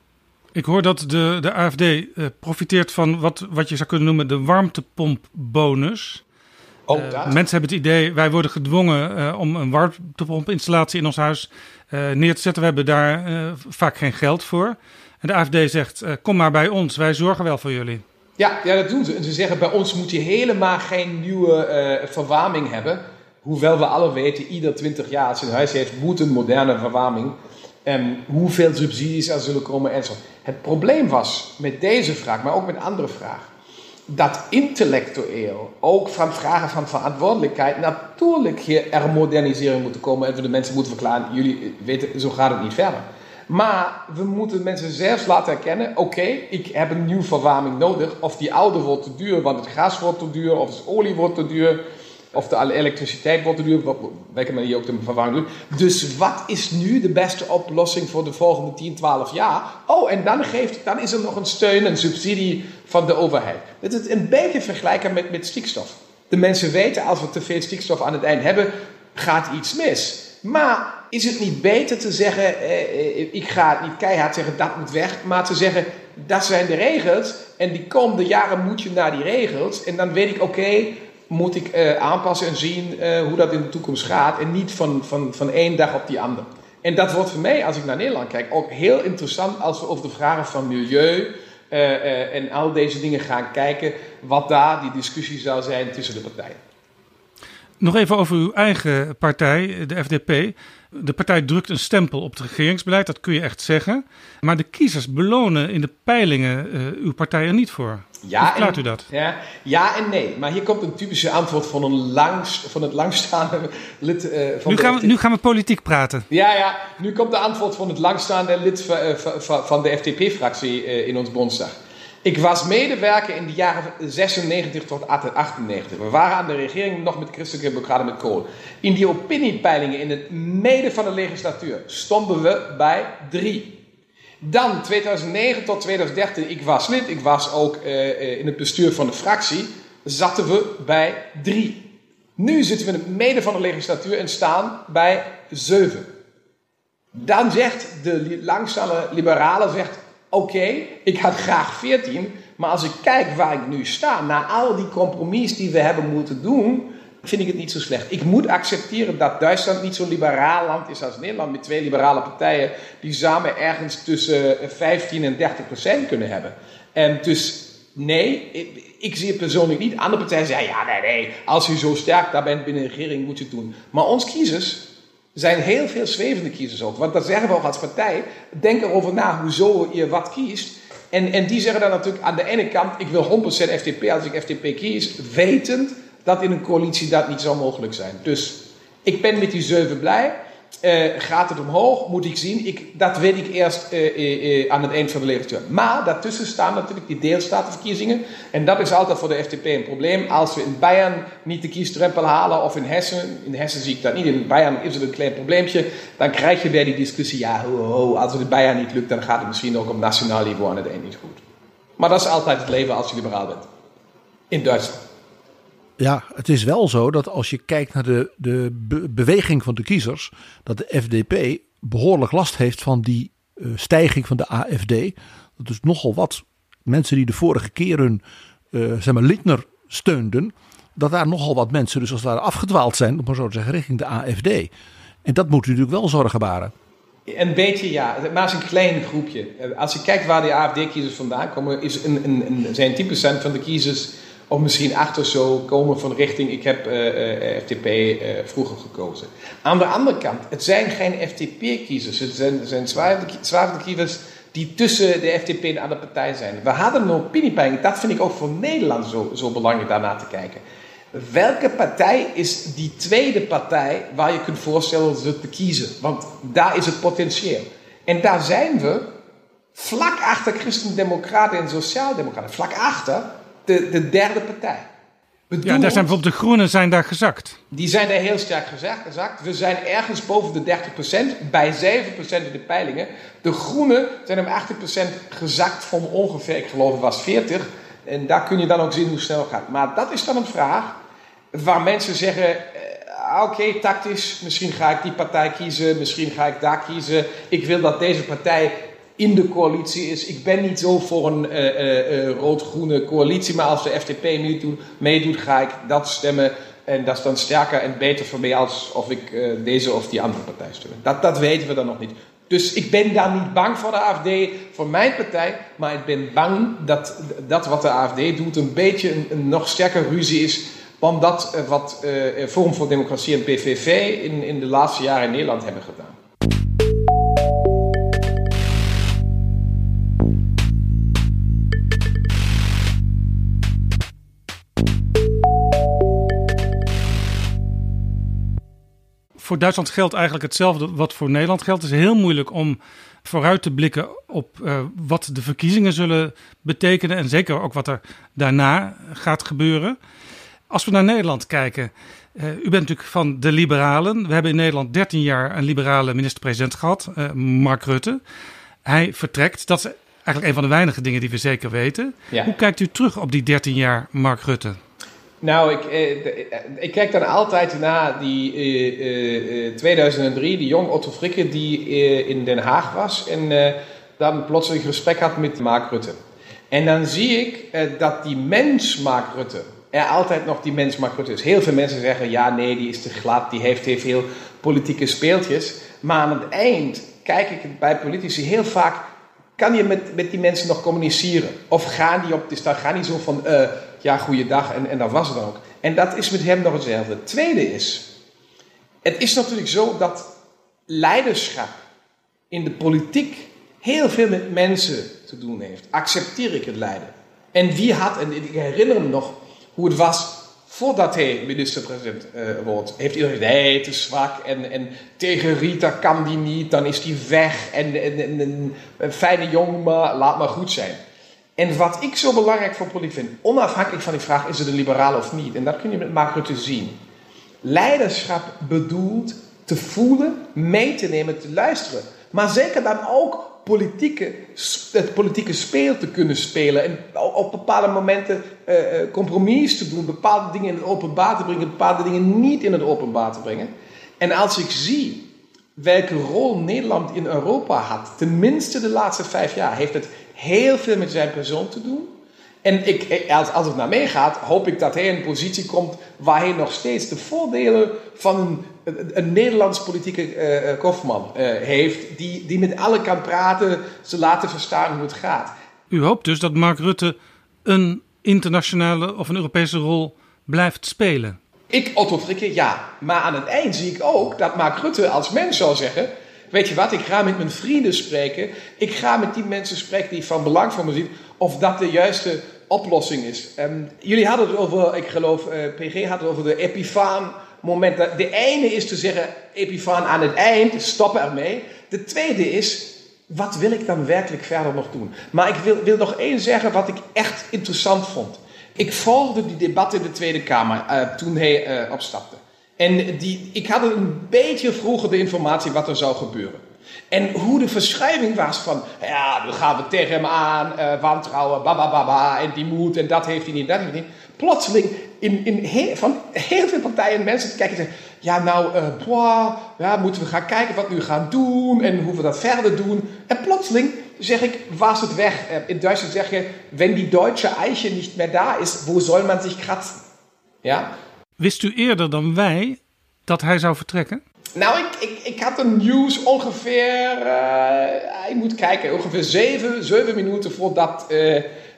Ik hoor dat de, de A F D uh, profiteert van wat, wat je zou kunnen noemen de warmtepompbonus. Ook Uh, dat. mensen hebben het idee, wij worden gedwongen uh, om een warmtepompinstallatie in ons huis uh, neer te zetten. We hebben daar uh, vaak geen geld voor. En de A F D zegt, uh, kom maar bij ons, wij zorgen wel voor jullie. Ja, ja, dat doen ze. En ze zeggen, bij ons moet je helemaal geen nieuwe uh, verwarming hebben. Hoewel we alle weten, ieder twintig jaar als je een huis heeft, moet een moderne verwarming. En hoeveel subsidies er zullen komen en zo. Het probleem was met deze vraag, maar ook met andere vragen, dat intellectueel, ook van vragen van verantwoordelijkheid, natuurlijk hier er modernisering moet komen en we de mensen moeten verklaren, jullie weten, zo gaat het niet verder. Maar we moeten mensen zelfs laten erkennen, oké, okay, ik heb een nieuwe verwarming nodig, of die oude wordt te duur, want het gas wordt te duur, of de olie wordt te duur, of de elektriciteit wordt te duur, welke manier ook de verwarming doet. Dus wat is nu de beste oplossing voor de volgende tien, twaalf jaar? Oh, en dan, geeft, dan is er nog een steun, een subsidie van de overheid. Het is een beetje vergelijken met, met stikstof. De mensen weten, als we te veel stikstof aan het eind hebben, gaat iets mis. Maar is het niet beter te zeggen, eh, ik ga het niet keihard zeggen, dat moet weg, maar te zeggen, dat zijn de regels en die komende jaren moet je naar die regels en dan weet ik, oké, okay, moet ik uh, aanpassen en zien uh, hoe dat in de toekomst gaat. En niet van, van, van één dag op die andere. En dat wordt voor mij, als ik naar Nederland kijk, ook heel interessant als we over de vragen van milieu uh, uh, en al deze dingen gaan kijken. Wat daar die discussie zou zijn tussen de partijen. Nog even over uw eigen partij, de F D P. De partij drukt een stempel op het regeringsbeleid, dat kun je echt zeggen. Maar de kiezers belonen in de peilingen uh, uw partij er niet voor. Ja, hoe verklaart u dat? Ja, ja en nee. Maar hier komt een typische antwoord van, een langs, van het langstaande lid uh, van nu de gaan F D P. We, nu gaan we politiek praten. Ja, ja. Nu komt de antwoord van het langstaande lid van de F D P-fractie uh, in ons Bondsdag. Ik was medewerker in de jaren zesennegentig tot achtennegentig. We waren aan de regering nog met Christelijke Democraten met Kool. In die opiniepeilingen in het midden van de legislatuur stonden we bij drie. Dan tweeduizend negen tot tweeduizend dertien, ik was lid, ik was ook uh, in het bestuur van de fractie, zaten we bij drie. Nu zitten we in het midden van de legislatuur en staan bij zeven. Dan zegt de langzame liberale, zegt, oké, okay, ik had graag veertien, maar als ik kijk waar ik nu sta, na al die compromissen die we hebben moeten doen, vind ik het niet zo slecht. Ik moet accepteren dat Duitsland niet zo'n liberaal land is als Nederland, met twee liberale partijen die samen ergens tussen vijftien en dertig procent kunnen hebben. En dus nee, ik, ik zie het persoonlijk niet. Andere partijen zeggen, ja, nee, nee, als u zo sterk daar bent binnen de regering, moet je het doen. Maar ons kiezers zijn heel veel zwevende kiezers ook. Want dat zeggen we ook als partij. Denk erover na hoezo je wat kiest. En, en die zeggen dan natuurlijk aan de ene kant, ik wil honderd procent F D P als ik F D P kies, wetend dat in een coalitie dat niet zou mogelijk zijn. Dus ik ben met die zeven blij. Uh, gaat het omhoog? Moet ik zien. Ik, dat weet ik eerst uh, uh, uh, aan het eind van de legislatuur. Maar daartussen staan natuurlijk die deelstatenverkiezingen. En dat is altijd voor de F D P een probleem. Als we in Bayern niet de kiesdrempel halen of in Hessen. In Hessen zie ik dat niet. In Bayern is het een klein probleempje. Dan krijg je weer die discussie. Ja, ho, ho, als het in Bayern niet lukt, dan gaat het misschien ook op nationaal niveau aan het eind niet goed. Maar dat is altijd het leven als je liberaal bent. In Duitsland. Ja, het is wel zo dat als je kijkt naar de, de be- beweging van de kiezers, dat de F D P behoorlijk last heeft van die uh, stijging van de A F D. Dat is nogal wat mensen die de vorige keer hun uh, zeg maar, Lindner steunden, dat daar nogal wat mensen dus als het ware afgedwaald zijn, om maar zo te zeggen, richting de A F D. En dat moet u natuurlijk wel zorgen baren. Een beetje ja, maar het is een klein groepje. Als je kijkt waar de A F D-kiezers vandaan komen, is een, een, een, zijn tien procent van de kiezers, of misschien acht of zo, komen van richting, ik heb uh, uh, F D P uh, vroeger gekozen. Aan de andere kant, het zijn geen F D P-kiezers. Het zijn, zijn zware kiezers die tussen de F D P en de andere partij zijn. We hadden een opiniepeiling, dat vind ik ook voor Nederland zo, zo belangrijk daarna te kijken. Welke partij is die tweede partij waar je kunt voorstellen ze te kiezen? Want daar is het potentieel. En daar zijn we vlak achter Christen-Democraten en Sociaaldemocraten. Vlak achter de, de derde partij. Ja, daar zijn bijvoorbeeld de Groenen zijn daar gezakt. Die zijn daar heel sterk gezakt. We zijn ergens boven de dertig procent, bij zeven procent in de peilingen. De Groenen zijn om achttien procent gezakt van ongeveer, ik geloof het was veertig. En daar kun je dan ook zien hoe snel het gaat. Maar dat is dan een vraag waar mensen zeggen, uh, oké, okay, tactisch, misschien ga ik die partij kiezen, misschien ga ik daar kiezen. Ik wil dat deze partij in de coalitie is. Ik ben niet zo voor een uh, uh, uh, rood-groene coalitie, maar als de F D P meedoet, meedoet, ga ik dat stemmen. En dat is dan sterker en beter voor mij als of ik uh, deze of die andere partij steun. Dat, dat weten we dan nog niet. Dus ik ben daar niet bang voor de A F D, voor mijn partij. Maar ik ben bang dat dat wat de A F D doet een beetje een, een nog sterker ruzie is. Dan dat uh, wat uh, Forum voor Democratie en P V V in, in de laatste jaren in Nederland hebben gedaan. Voor Duitsland geldt eigenlijk hetzelfde wat voor Nederland geldt. Het is heel moeilijk om vooruit te blikken op uh, wat de verkiezingen zullen betekenen. En zeker ook wat er daarna gaat gebeuren. Als we naar Nederland kijken. Uh, u bent natuurlijk van de liberalen. We hebben in Nederland dertien jaar een liberale minister-president gehad. Uh, Mark Rutte. Hij vertrekt. Dat is eigenlijk een van de weinige dingen die we zeker weten. Ja. Hoe kijkt u terug op die dertien jaar Mark Rutte? Nou, ik, eh, ik kijk dan altijd naar die eh, eh, tweeduizend drie, die jong Otto Frikke die eh, in Den Haag was en eh, dan plotseling een gesprek had met Mark Rutte. En dan zie ik eh, dat die mens Mark Rutte, er altijd nog die mens Mark Rutte is. Heel veel mensen zeggen, ja nee, die is te glad, die heeft heel veel politieke speeltjes. Maar aan het eind kijk ik bij politici heel vaak, kan je met, met die mensen nog communiceren? Of gaan die op de stad, gaan die zo van... Uh, ja, goeiedag, en, en dat was het dan ook. En dat is met hem nog hetzelfde. Het tweede is, het is natuurlijk zo dat leiderschap in de politiek heel veel met mensen te doen heeft. Accepteer ik het lijden? En wie had, en ik herinner me nog hoe het was voordat hij minister-president uh, wordt. Heeft iedereen gezegd, nee, het is zwak en, en tegen Rita kan die niet, dan is die weg en, en, en, en een fijne jongen, maar laat maar goed zijn. En wat ik zo belangrijk voor politiek vind, onafhankelijk van die vraag, is het een liberaal of niet? En dat kun je met Mark Rutte zien. Leiderschap bedoelt te voelen, mee te nemen, te luisteren. Maar zeker dan ook politieke, het politieke speel te kunnen spelen. En op bepaalde momenten uh, compromis te doen, bepaalde dingen in het openbaar te brengen, bepaalde dingen niet in het openbaar te brengen. En als ik zie welke rol Nederland in Europa had, tenminste de laatste vijf jaar, heeft het heel veel met zijn persoon te doen. En ik, als, als het naar mij gaat, hoop ik dat hij in een positie komt waar hij nog steeds de voordelen van een, een, een Nederlands politieke uh, kofman uh, heeft, die, die met alle kan praten, ze laten verstaan hoe het gaat. U hoopt dus dat Mark Rutte een internationale of een Europese rol blijft spelen? Ik, Otto Frikke, ja. Maar aan het eind zie ik ook dat Mark Rutte als mens zal zeggen, weet je wat, ik ga met mijn vrienden spreken. Ik ga met die mensen spreken die van belang voor me zien. Of dat de juiste oplossing is. Um, jullie hadden het over, ik geloof, uh, P G had het over de Epifaan moment. De ene is te zeggen, Epifaan aan het eind, stoppen ermee. De tweede is, wat wil ik dan werkelijk verder nog doen? Maar ik wil, wil nog één zeggen wat ik echt interessant vond. Ik volgde die debat in de Tweede Kamer uh, toen hij uh, opstapte. En die, ik had een beetje vroeger de informatie wat er zou gebeuren. En hoe de verschuiving was van, ja, dan gaan we tegen hem aan, uh, wantrouwen, babababa, en die moet, en dat heeft hij niet, dat heeft hij niet. Plotseling, in, in heel, van heel veel partijen mensen te kijken en zeggen, ja nou, uh, boah, ja, moeten we gaan kijken wat we nu gaan doen en hoe we dat verder doen. En plotseling, zeg ik, was het weg. Uh, in Duitsland zeg je, wenn die deutsche Eiche niet meer daar is, wo soll man zich kratzen? Ja? Wist u eerder dan wij dat hij zou vertrekken? Nou, ik, ik, ik had een nieuws ongeveer, uh, ik moet kijken, ongeveer zeven, zeven minuten voordat uh, uh,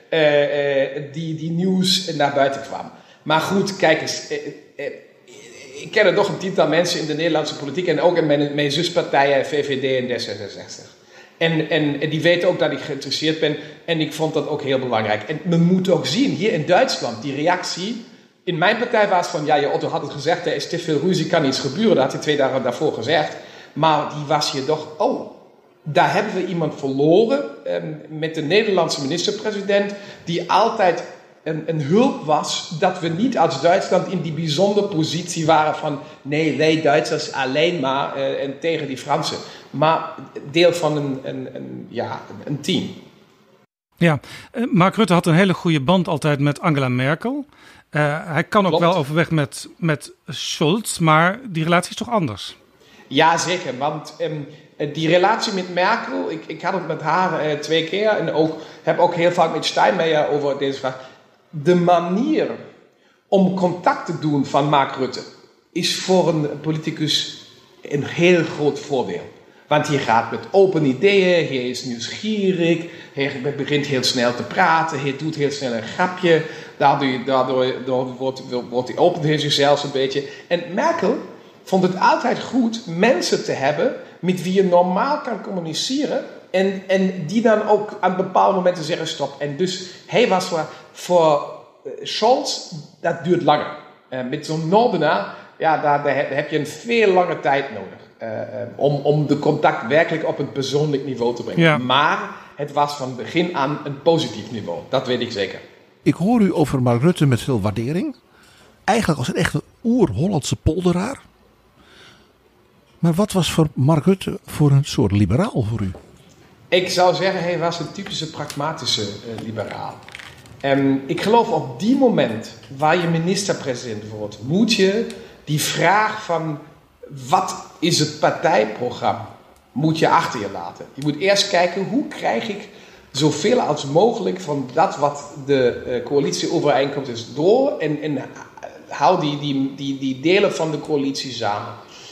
uh, die, die nieuws naar buiten kwam. Maar goed, kijk eens, uh, uh, ik ken er nog een tiental mensen in de Nederlandse politiek en ook in mijn, mijn zuspartijen V V D en D zesenzestig. En, en, en die weten ook dat ik geïnteresseerd ben en ik vond dat ook heel belangrijk. En men moet ook zien, hier in Duitsland, die reactie. In mijn partij was van, ja, je Otto had het gezegd, er is te veel ruzie, kan iets gebeuren. Dat had hij twee dagen daarvoor gezegd. Maar die was hier toch, oh, daar hebben we iemand verloren eh, met de Nederlandse minister-president, die altijd een, een hulp was dat we niet als Duitsland in die bijzondere positie waren van, nee, wij Duitsers alleen maar eh, en tegen die Fransen. Maar deel van een, een, een, ja, een team. Ja, Mark Rutte had een hele goede band altijd met Angela Merkel. Uh, hij kan ook Klopt. wel overweg met, met Scholz, maar die relatie is toch anders? Ja, zeker. Want um, die relatie met Merkel, ik, ik had het met haar uh, twee keer en ook, heb ook heel vaak met Steinmeier over deze vraag. De manier om contact te doen van Mark Rutte is voor een politicus een heel groot voordeel. Want hij gaat met open ideeën, hij is nieuwsgierig, hij begint heel snel te praten, hij doet heel snel een grapje. Daardoor, daardoor, daardoor wordt, wordt hij opent hij zichzelf een beetje. En Merkel vond het altijd goed mensen te hebben met wie je normaal kan communiceren. En, en die dan ook aan bepaalde momenten zeggen stop. En dus hij was voor, voor Scholz, dat duurt langer. Uh, met zo'n Nordenaar, ja, daar, daar heb je een veel lange tijd nodig. Uh, uh, om, om de contact werkelijk op een persoonlijk niveau te brengen. Ja. Maar het was van begin aan een positief niveau. Dat weet ik zeker. Ik hoor u over Mark Rutte met veel waardering. Eigenlijk als een echte oer-Hollandse polderaar. Maar wat was voor Mark Rutte voor een soort liberaal voor u? Ik zou zeggen, hij was een typische pragmatische uh, liberaal. Um, ik geloof op die moment waar je minister-president wordt, moet je die vraag van wat is het partijprogramma, moet je achter je laten. Je moet eerst kijken, hoe krijg ik zoveel als mogelijk van dat wat de uh, coalitieovereenkomst is door en, en hou die, die, die, die delen van de coalitie samen.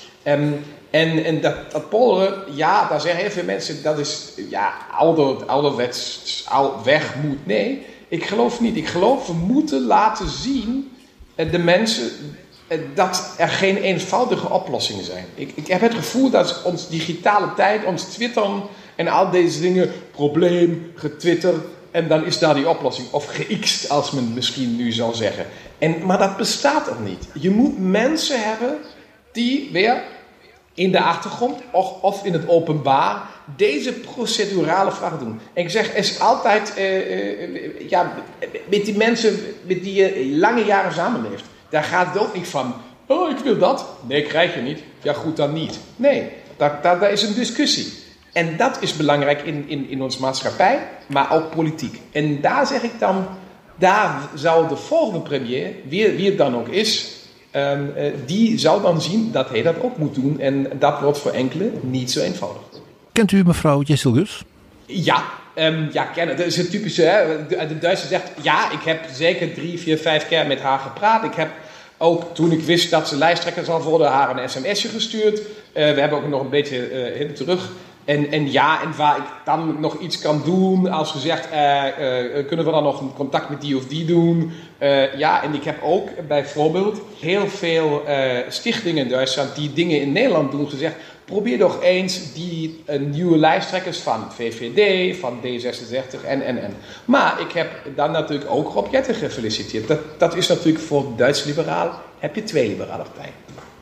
Um, en en dat, dat polderen, ja, daar zeggen heel veel mensen, dat is ja, ouder, ouderwets, oud, weg moet. Nee, ik geloof niet. Ik geloof, we moeten laten zien, uh, de mensen, uh, dat er geen eenvoudige oplossingen zijn. Ik, ik heb het gevoel dat ons digitale tijd, ons twitteren en al deze dingen, probleem, getwitter, en dan is daar die oplossing. Of gext, als men misschien nu zou zeggen. En, maar dat bestaat er niet. Je moet mensen hebben die weer in de achtergrond of, of in het openbaar deze procedurale vragen doen. En ik zeg, er is altijd, uh, uh, ja, met die mensen met die je lange jaren samenleeft, daar gaat het ook niet van, oh, ik wil dat. Nee, krijg je niet. Ja, goed, dan niet. Nee, daar, daar, daar is een discussie. En dat is belangrijk in, in, in onze maatschappij, maar ook politiek. En daar zeg ik dan, daar zou de volgende premier, wie, wie het dan ook is, Um, uh, die zou dan zien dat hij dat ook moet doen. En dat wordt voor enkele niet zo eenvoudig. Kent u mevrouw Jessel Gus? Ja, um, ja, kennen. Dat is het typische. Hè? De, de Duitser zegt, ja, ik heb zeker drie, vier, vijf keer met haar gepraat. Ik heb ook, toen ik wist dat ze lijsttrekker zal worden, haar een sms'je gestuurd. Uh, we hebben ook nog een beetje uh, hin terug. En, en ja, en waar ik dan nog iets kan doen, als gezegd, uh, uh, kunnen we dan nog een contact met die of die doen? Uh, ja, en ik heb ook bijvoorbeeld heel veel uh, stichtingen in Duitsland die dingen in Nederland doen, gezegd, probeer toch eens die uh, nieuwe lijsttrekkers van V V D, van D zesenzestig en, en, en. Maar ik heb dan natuurlijk ook Rob Jetten gefeliciteerd. Dat, dat is natuurlijk voor Duits liberaal, heb je twee liberale partijen.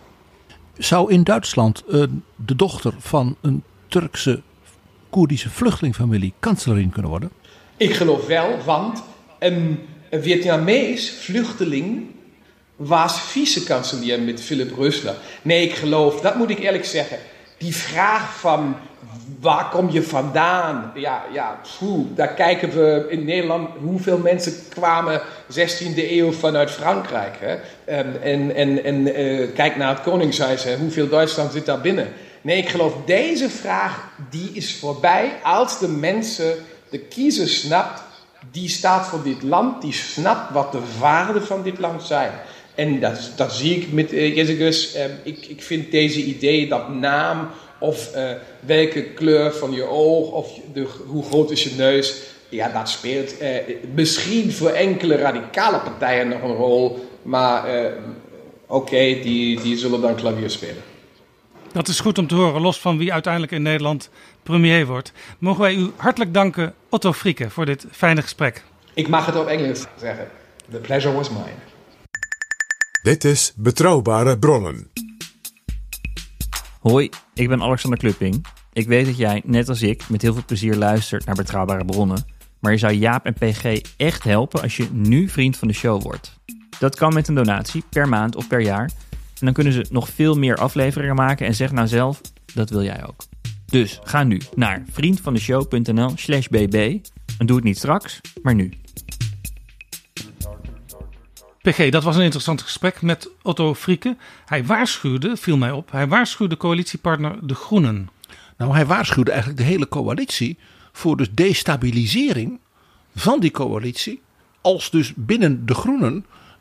Zou in Duitsland uh, de dochter van een Turkse, Koerdische vluchtelingfamilie kanselier kunnen worden? Ik geloof wel, want een, een Vietnamees vluchteling was vice-kanselier met Philipp Rösler. Nee, ik geloof, dat moet ik eerlijk zeggen, die vraag van waar kom je vandaan? Ja, ja, pfoe, daar kijken we in Nederland hoeveel mensen kwamen zestiende eeuw vanuit Frankrijk. Hè? En, en, en, en uh, kijk naar het Koningshuis, hè? Hoeveel Duitsland zit daar binnen? Nee, ik geloof deze vraag, die is voorbij als de mensen, de kiezer snapt, die staat voor dit land, die snapt wat de waarden van dit land zijn. En dat, dat zie ik met uh, Jessel Gus. Uh, ik, ik vind deze idee, dat naam of uh, welke kleur van je oog of de, hoe groot is je neus, ja, dat speelt uh, misschien voor enkele radicale partijen nog een rol, maar uh, oké, okay, die, die zullen dan klavier spelen. Dat is goed om te horen, los van wie uiteindelijk in Nederland premier wordt. Mogen wij u hartelijk danken, Otto Frieke, voor dit fijne gesprek. Ik mag het op Engels zeggen. The pleasure was mine. Dit is Betrouwbare Bronnen. Hoi, ik ben Alexander Klupping. Ik weet dat jij, net als ik, met heel veel plezier luistert naar Betrouwbare Bronnen. Maar je zou Jaap en P G echt helpen als je nu vriend van de show wordt. Dat kan met een donatie, per maand of per jaar. En dan kunnen ze nog veel meer afleveringen maken en zeg nou zelf, dat wil jij ook. Dus ga nu naar vriendvandeshow.nl slash bb en doe het niet straks, maar nu. P G, dat was een interessant gesprek met Otto Frieke. Hij waarschuwde, viel mij op, hij waarschuwde coalitiepartner De Groenen. Nou, hij waarschuwde eigenlijk de hele coalitie voor de destabilisering van die coalitie. Als dus binnen De Groenen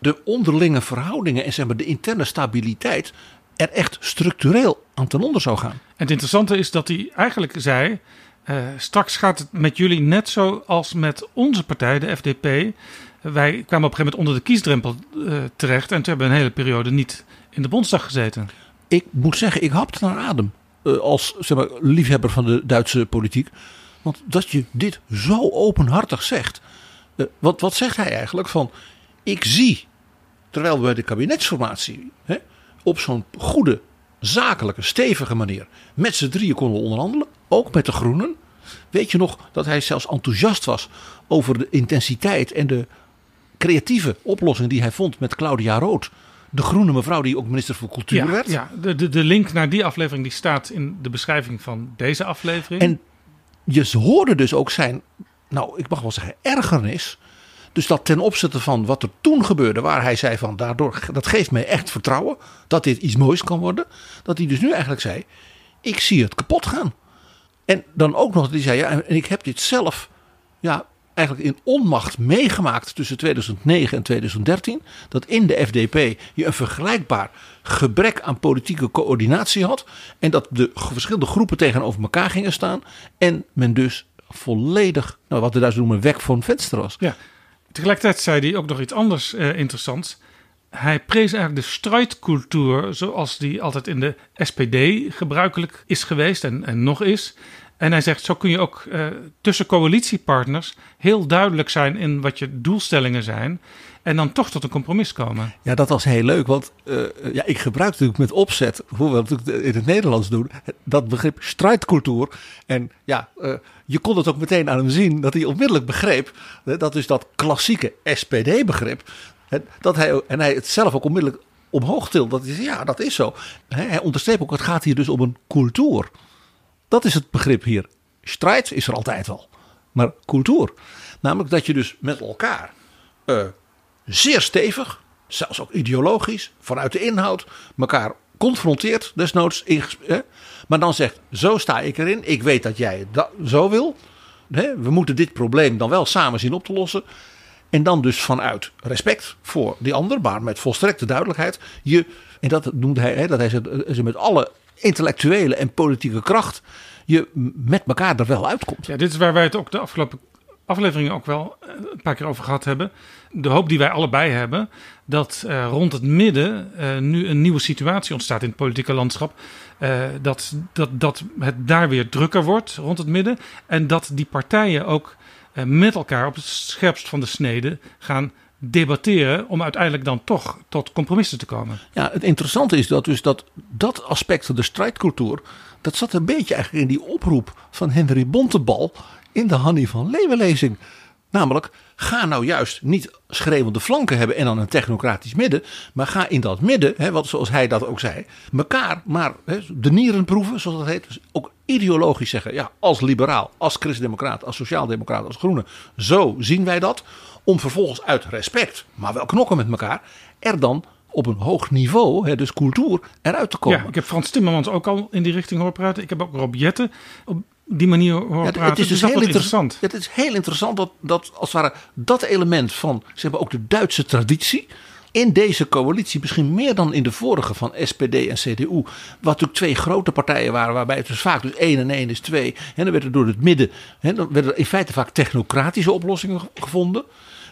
de onderlinge verhoudingen en zeg maar de interne stabiliteit er echt structureel aan ten onder zou gaan. En het interessante is dat hij eigenlijk zei, uh, straks gaat het met jullie net zo als met onze partij, de F D P. Wij kwamen op een gegeven moment onder de kiesdrempel uh, terecht en toen hebben we een hele periode niet in de Bondsdag gezeten. Ik moet zeggen, ik hapte naar adem uh, als zeg maar, liefhebber van de Duitse politiek. Want dat je dit zo openhartig zegt. Uh, wat, wat zegt hij eigenlijk? Van, ik zie, terwijl we bij de kabinetsformatie hè, op zo'n goede, zakelijke, stevige manier met z'n drieën konden onderhandelen. Ook met de Groenen. Weet je nog dat hij zelfs enthousiast was over de intensiteit en de creatieve oplossing die hij vond met Claudia Rood. De groene mevrouw die ook minister voor Cultuur ja, werd. Ja, de, de, de link naar die aflevering die staat in de beschrijving van deze aflevering. En je hoorde dus ook zijn, nou ik mag wel zeggen, ergernis. Dus dat ten opzichte van wat er toen gebeurde, waar hij zei van daardoor, dat geeft mij echt vertrouwen dat dit iets moois kan worden. Dat hij dus nu eigenlijk zei, ik zie het kapot gaan. En dan ook nog dat hij zei, ja, en ik heb dit zelf, ja, eigenlijk in onmacht meegemaakt tussen tweeduizend negen en tweeduizend dertien. Dat in de F D P je een vergelijkbaar gebrek aan politieke coördinatie had. En dat de verschillende groepen tegenover elkaar gingen staan. En men dus volledig, nou wat de Duitsers noemen, weg van venster was. Ja. Tegelijkertijd zei hij ook nog iets anders uh, interessants. Hij prees eigenlijk de strijdcultuur zoals die altijd in de S P D gebruikelijk is geweest en, en nog is. En hij zegt, zo kun je ook uh, tussen coalitiepartners heel duidelijk zijn in wat je doelstellingen zijn. En dan toch tot een compromis komen. Ja, dat was heel leuk. Want uh, ja, ik gebruik natuurlijk met opzet, hoe we het natuurlijk in het Nederlands doen, dat begrip strijdcultuur. En ja, uh, je kon het ook meteen aan hem zien dat hij onmiddellijk begreep. Dat is dat klassieke S P D-begrip. Dat hij, en hij het zelf ook onmiddellijk omhoog tilt. Dat hij zei, ja, dat is zo. Hij onderstreept ook, het gaat hier dus om een cultuur. Dat is het begrip hier. Strijd is er altijd wel. Maar cultuur. Namelijk dat je dus met elkaar uh, zeer stevig, zelfs ook ideologisch, vanuit de inhoud, elkaar confronteert, desnoods. In, eh, maar dan zegt, zo sta ik erin. Ik weet dat jij het zo wil. Hè, we moeten dit probleem dan wel samen zien op te lossen. En dan dus vanuit respect voor die ander, maar met volstrekte duidelijkheid. Je, en dat noemde hij, hè, dat hij ze met alle intellectuele en politieke kracht je met elkaar er wel uitkomt. Ja, dit is waar wij het ook de afgelopen afleveringen ook wel een paar keer over gehad hebben. De hoop die wij allebei hebben, dat uh, rond het midden uh, nu een nieuwe situatie ontstaat in het politieke landschap. Uh, dat, dat, dat het daar weer drukker wordt rond het midden. En dat die partijen ook uh, met elkaar op het scherpst van de snede gaan debatteren om uiteindelijk dan toch tot compromissen te komen. Ja, het interessante is dat dus dat, dat aspect van de strijdcultuur, dat zat een beetje eigenlijk in die oproep van Henry Bontebal in de Hannie van Leeuwen-lezing. Namelijk, ga nou juist niet schreeuwende flanken hebben en dan een technocratisch midden, maar ga in dat midden, hè, wat, zoals hij dat ook zei, elkaar maar hè, de nieren proeven, zoals dat heet. Dus ook ideologisch zeggen, ja, als liberaal, als christendemocraat, als sociaaldemocraat, als groene, zo zien wij dat. Om vervolgens uit respect, maar wel knokken met elkaar, er dan op een hoog niveau, hè, dus cultuur, eruit te komen. Ja, ik heb Frans Timmermans ook al in die richting horen praten. Ik heb ook Rob Jette op die manier horen ja, praten. Het is dus, dus heel dat interessant. interessant. Het is heel interessant dat, dat als het ware dat element van zeg maar, ook de Duitse traditie in deze coalitie, misschien meer dan in de vorige van S P D en C D U, wat natuurlijk twee grote partijen waren, waarbij het dus vaak dus één en één is twee. En dan werd er door het midden, hè, dan werden er in feite vaak technocratische oplossingen gevonden.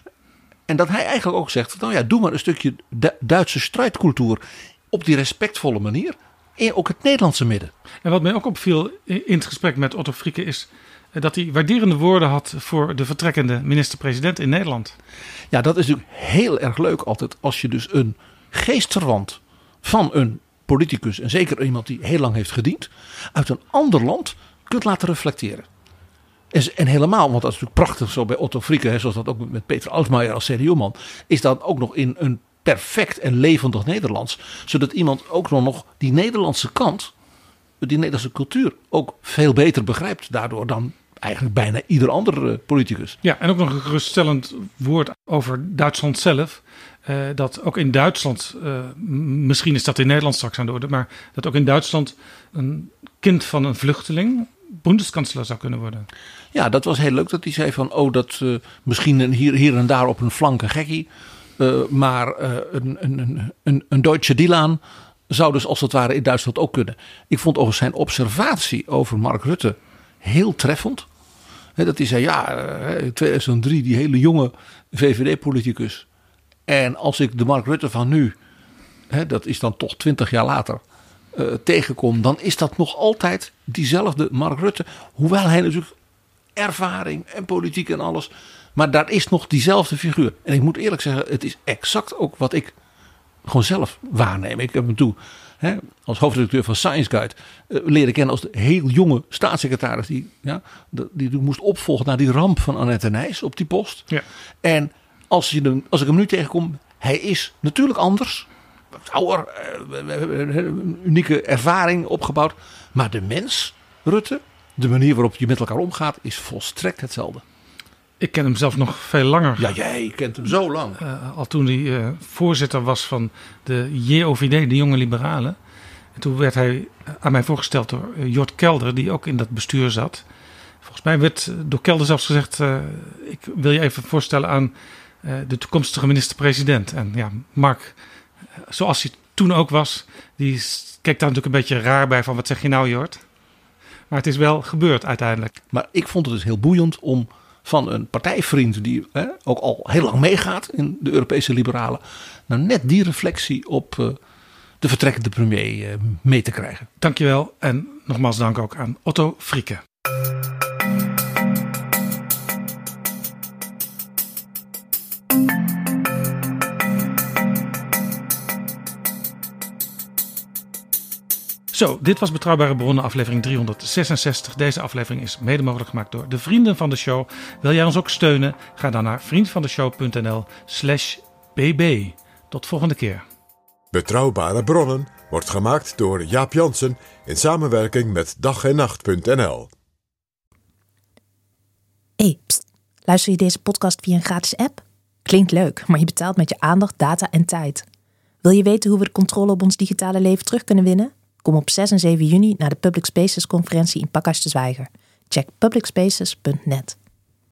En dat hij eigenlijk ook zegt, nou ja, doe maar een stukje Du- Duitse strijdcultuur op die respectvolle manier. En ook het Nederlandse midden. En wat mij ook opviel in het gesprek met Otto Frieke is dat hij waarderende woorden had voor de vertrekkende minister-president in Nederland. Ja, dat is natuurlijk heel erg leuk altijd als je dus een geestverwant van een politicus, en zeker iemand die heel lang heeft gediend, uit een ander land kunt laten reflecteren. En, en helemaal, want dat is natuurlijk prachtig zo bij Otto Frieke, hè, zoals dat ook met Peter Altmaier als C D U-man, is dat ook nog in een perfect en levendig Nederlands. Zodat iemand ook nog die Nederlandse kant, die Nederlandse cultuur, ook veel beter begrijpt daardoor dan eigenlijk bijna ieder andere politicus. Ja, en ook nog een geruststellend woord over Duitsland zelf. Uh, dat ook in Duitsland, uh, misschien is dat in Nederland straks aan de orde, maar dat ook in Duitsland een kind van een vluchteling Bundeskanzler zou kunnen worden. Ja, dat was heel leuk dat hij zei van, oh, dat uh, misschien hier, hier en daar op een flank een gekkie. Uh, maar uh, een, een, een, een Deutsche Dylan zou dus als het ware in Duitsland ook kunnen. Ik vond over zijn observatie over Mark Rutte heel treffend. He, dat hij zei, ja, in tweeduizend drie die hele jonge V V D-politicus. En als ik de Mark Rutte van nu, he, dat is dan toch twintig jaar later, uh, tegenkom, dan is dat nog altijd diezelfde Mark Rutte. Hoewel hij natuurlijk ervaring en politiek en alles, maar daar is nog diezelfde figuur. En ik moet eerlijk zeggen, het is exact ook wat ik gewoon zelf waarnemen. Ik heb hem toen hè, als hoofdredacteur van Science Guide uh, leren kennen als de heel jonge staatssecretaris die, ja, die, die moest opvolgen na die ramp van Annette Nijs op die post. Ja. En als, je hem, als ik hem nu tegenkom, hij is natuurlijk anders. Ouder, uh, een unieke ervaring opgebouwd. Maar de mens, Rutte, de manier waarop je met elkaar omgaat, is volstrekt hetzelfde. Ik ken hem zelf nog veel langer. Ja, jij kent hem zo lang. Uh, al toen hij uh, voorzitter was van de J O V D, de Jonge Liberalen. En toen werd hij aan mij voorgesteld door uh, Jort Kelder, die ook in dat bestuur zat. Volgens mij werd door Kelder zelfs gezegd, uh, ik wil je even voorstellen aan uh, de toekomstige minister-president. En ja, Mark, uh, zoals hij toen ook was, die keek daar natuurlijk een beetje raar bij van, wat zeg je nou, Jort? Maar het is wel gebeurd uiteindelijk. Maar ik vond het dus heel boeiend om van een partijvriend die hè, ook al heel lang meegaat in de Europese liberalen, nou net die reflectie op uh, de vertrekkende premier uh, mee te krijgen. Dankjewel en nogmaals dank ook aan Otto Frieke. Zo, dit was Betrouwbare Bronnen, aflevering driehonderdzesenzestig. Deze aflevering is mede mogelijk gemaakt door de vrienden van de show. Wil jij ons ook steunen? Ga dan naar vriendvandeshow.nl slash bb. Tot volgende keer. Betrouwbare Bronnen wordt gemaakt door Jaap Jansen in samenwerking met dag en nacht punt n l. Hey, pst, luister je deze podcast via een gratis app? Klinkt leuk, maar je betaalt met je aandacht, data en tijd. Wil je weten hoe we de controle op ons digitale leven terug kunnen winnen? Kom op zes en zeven juni naar de Public Spaces conferentie in Pakhuis de Zwijger. Check public spaces punt net.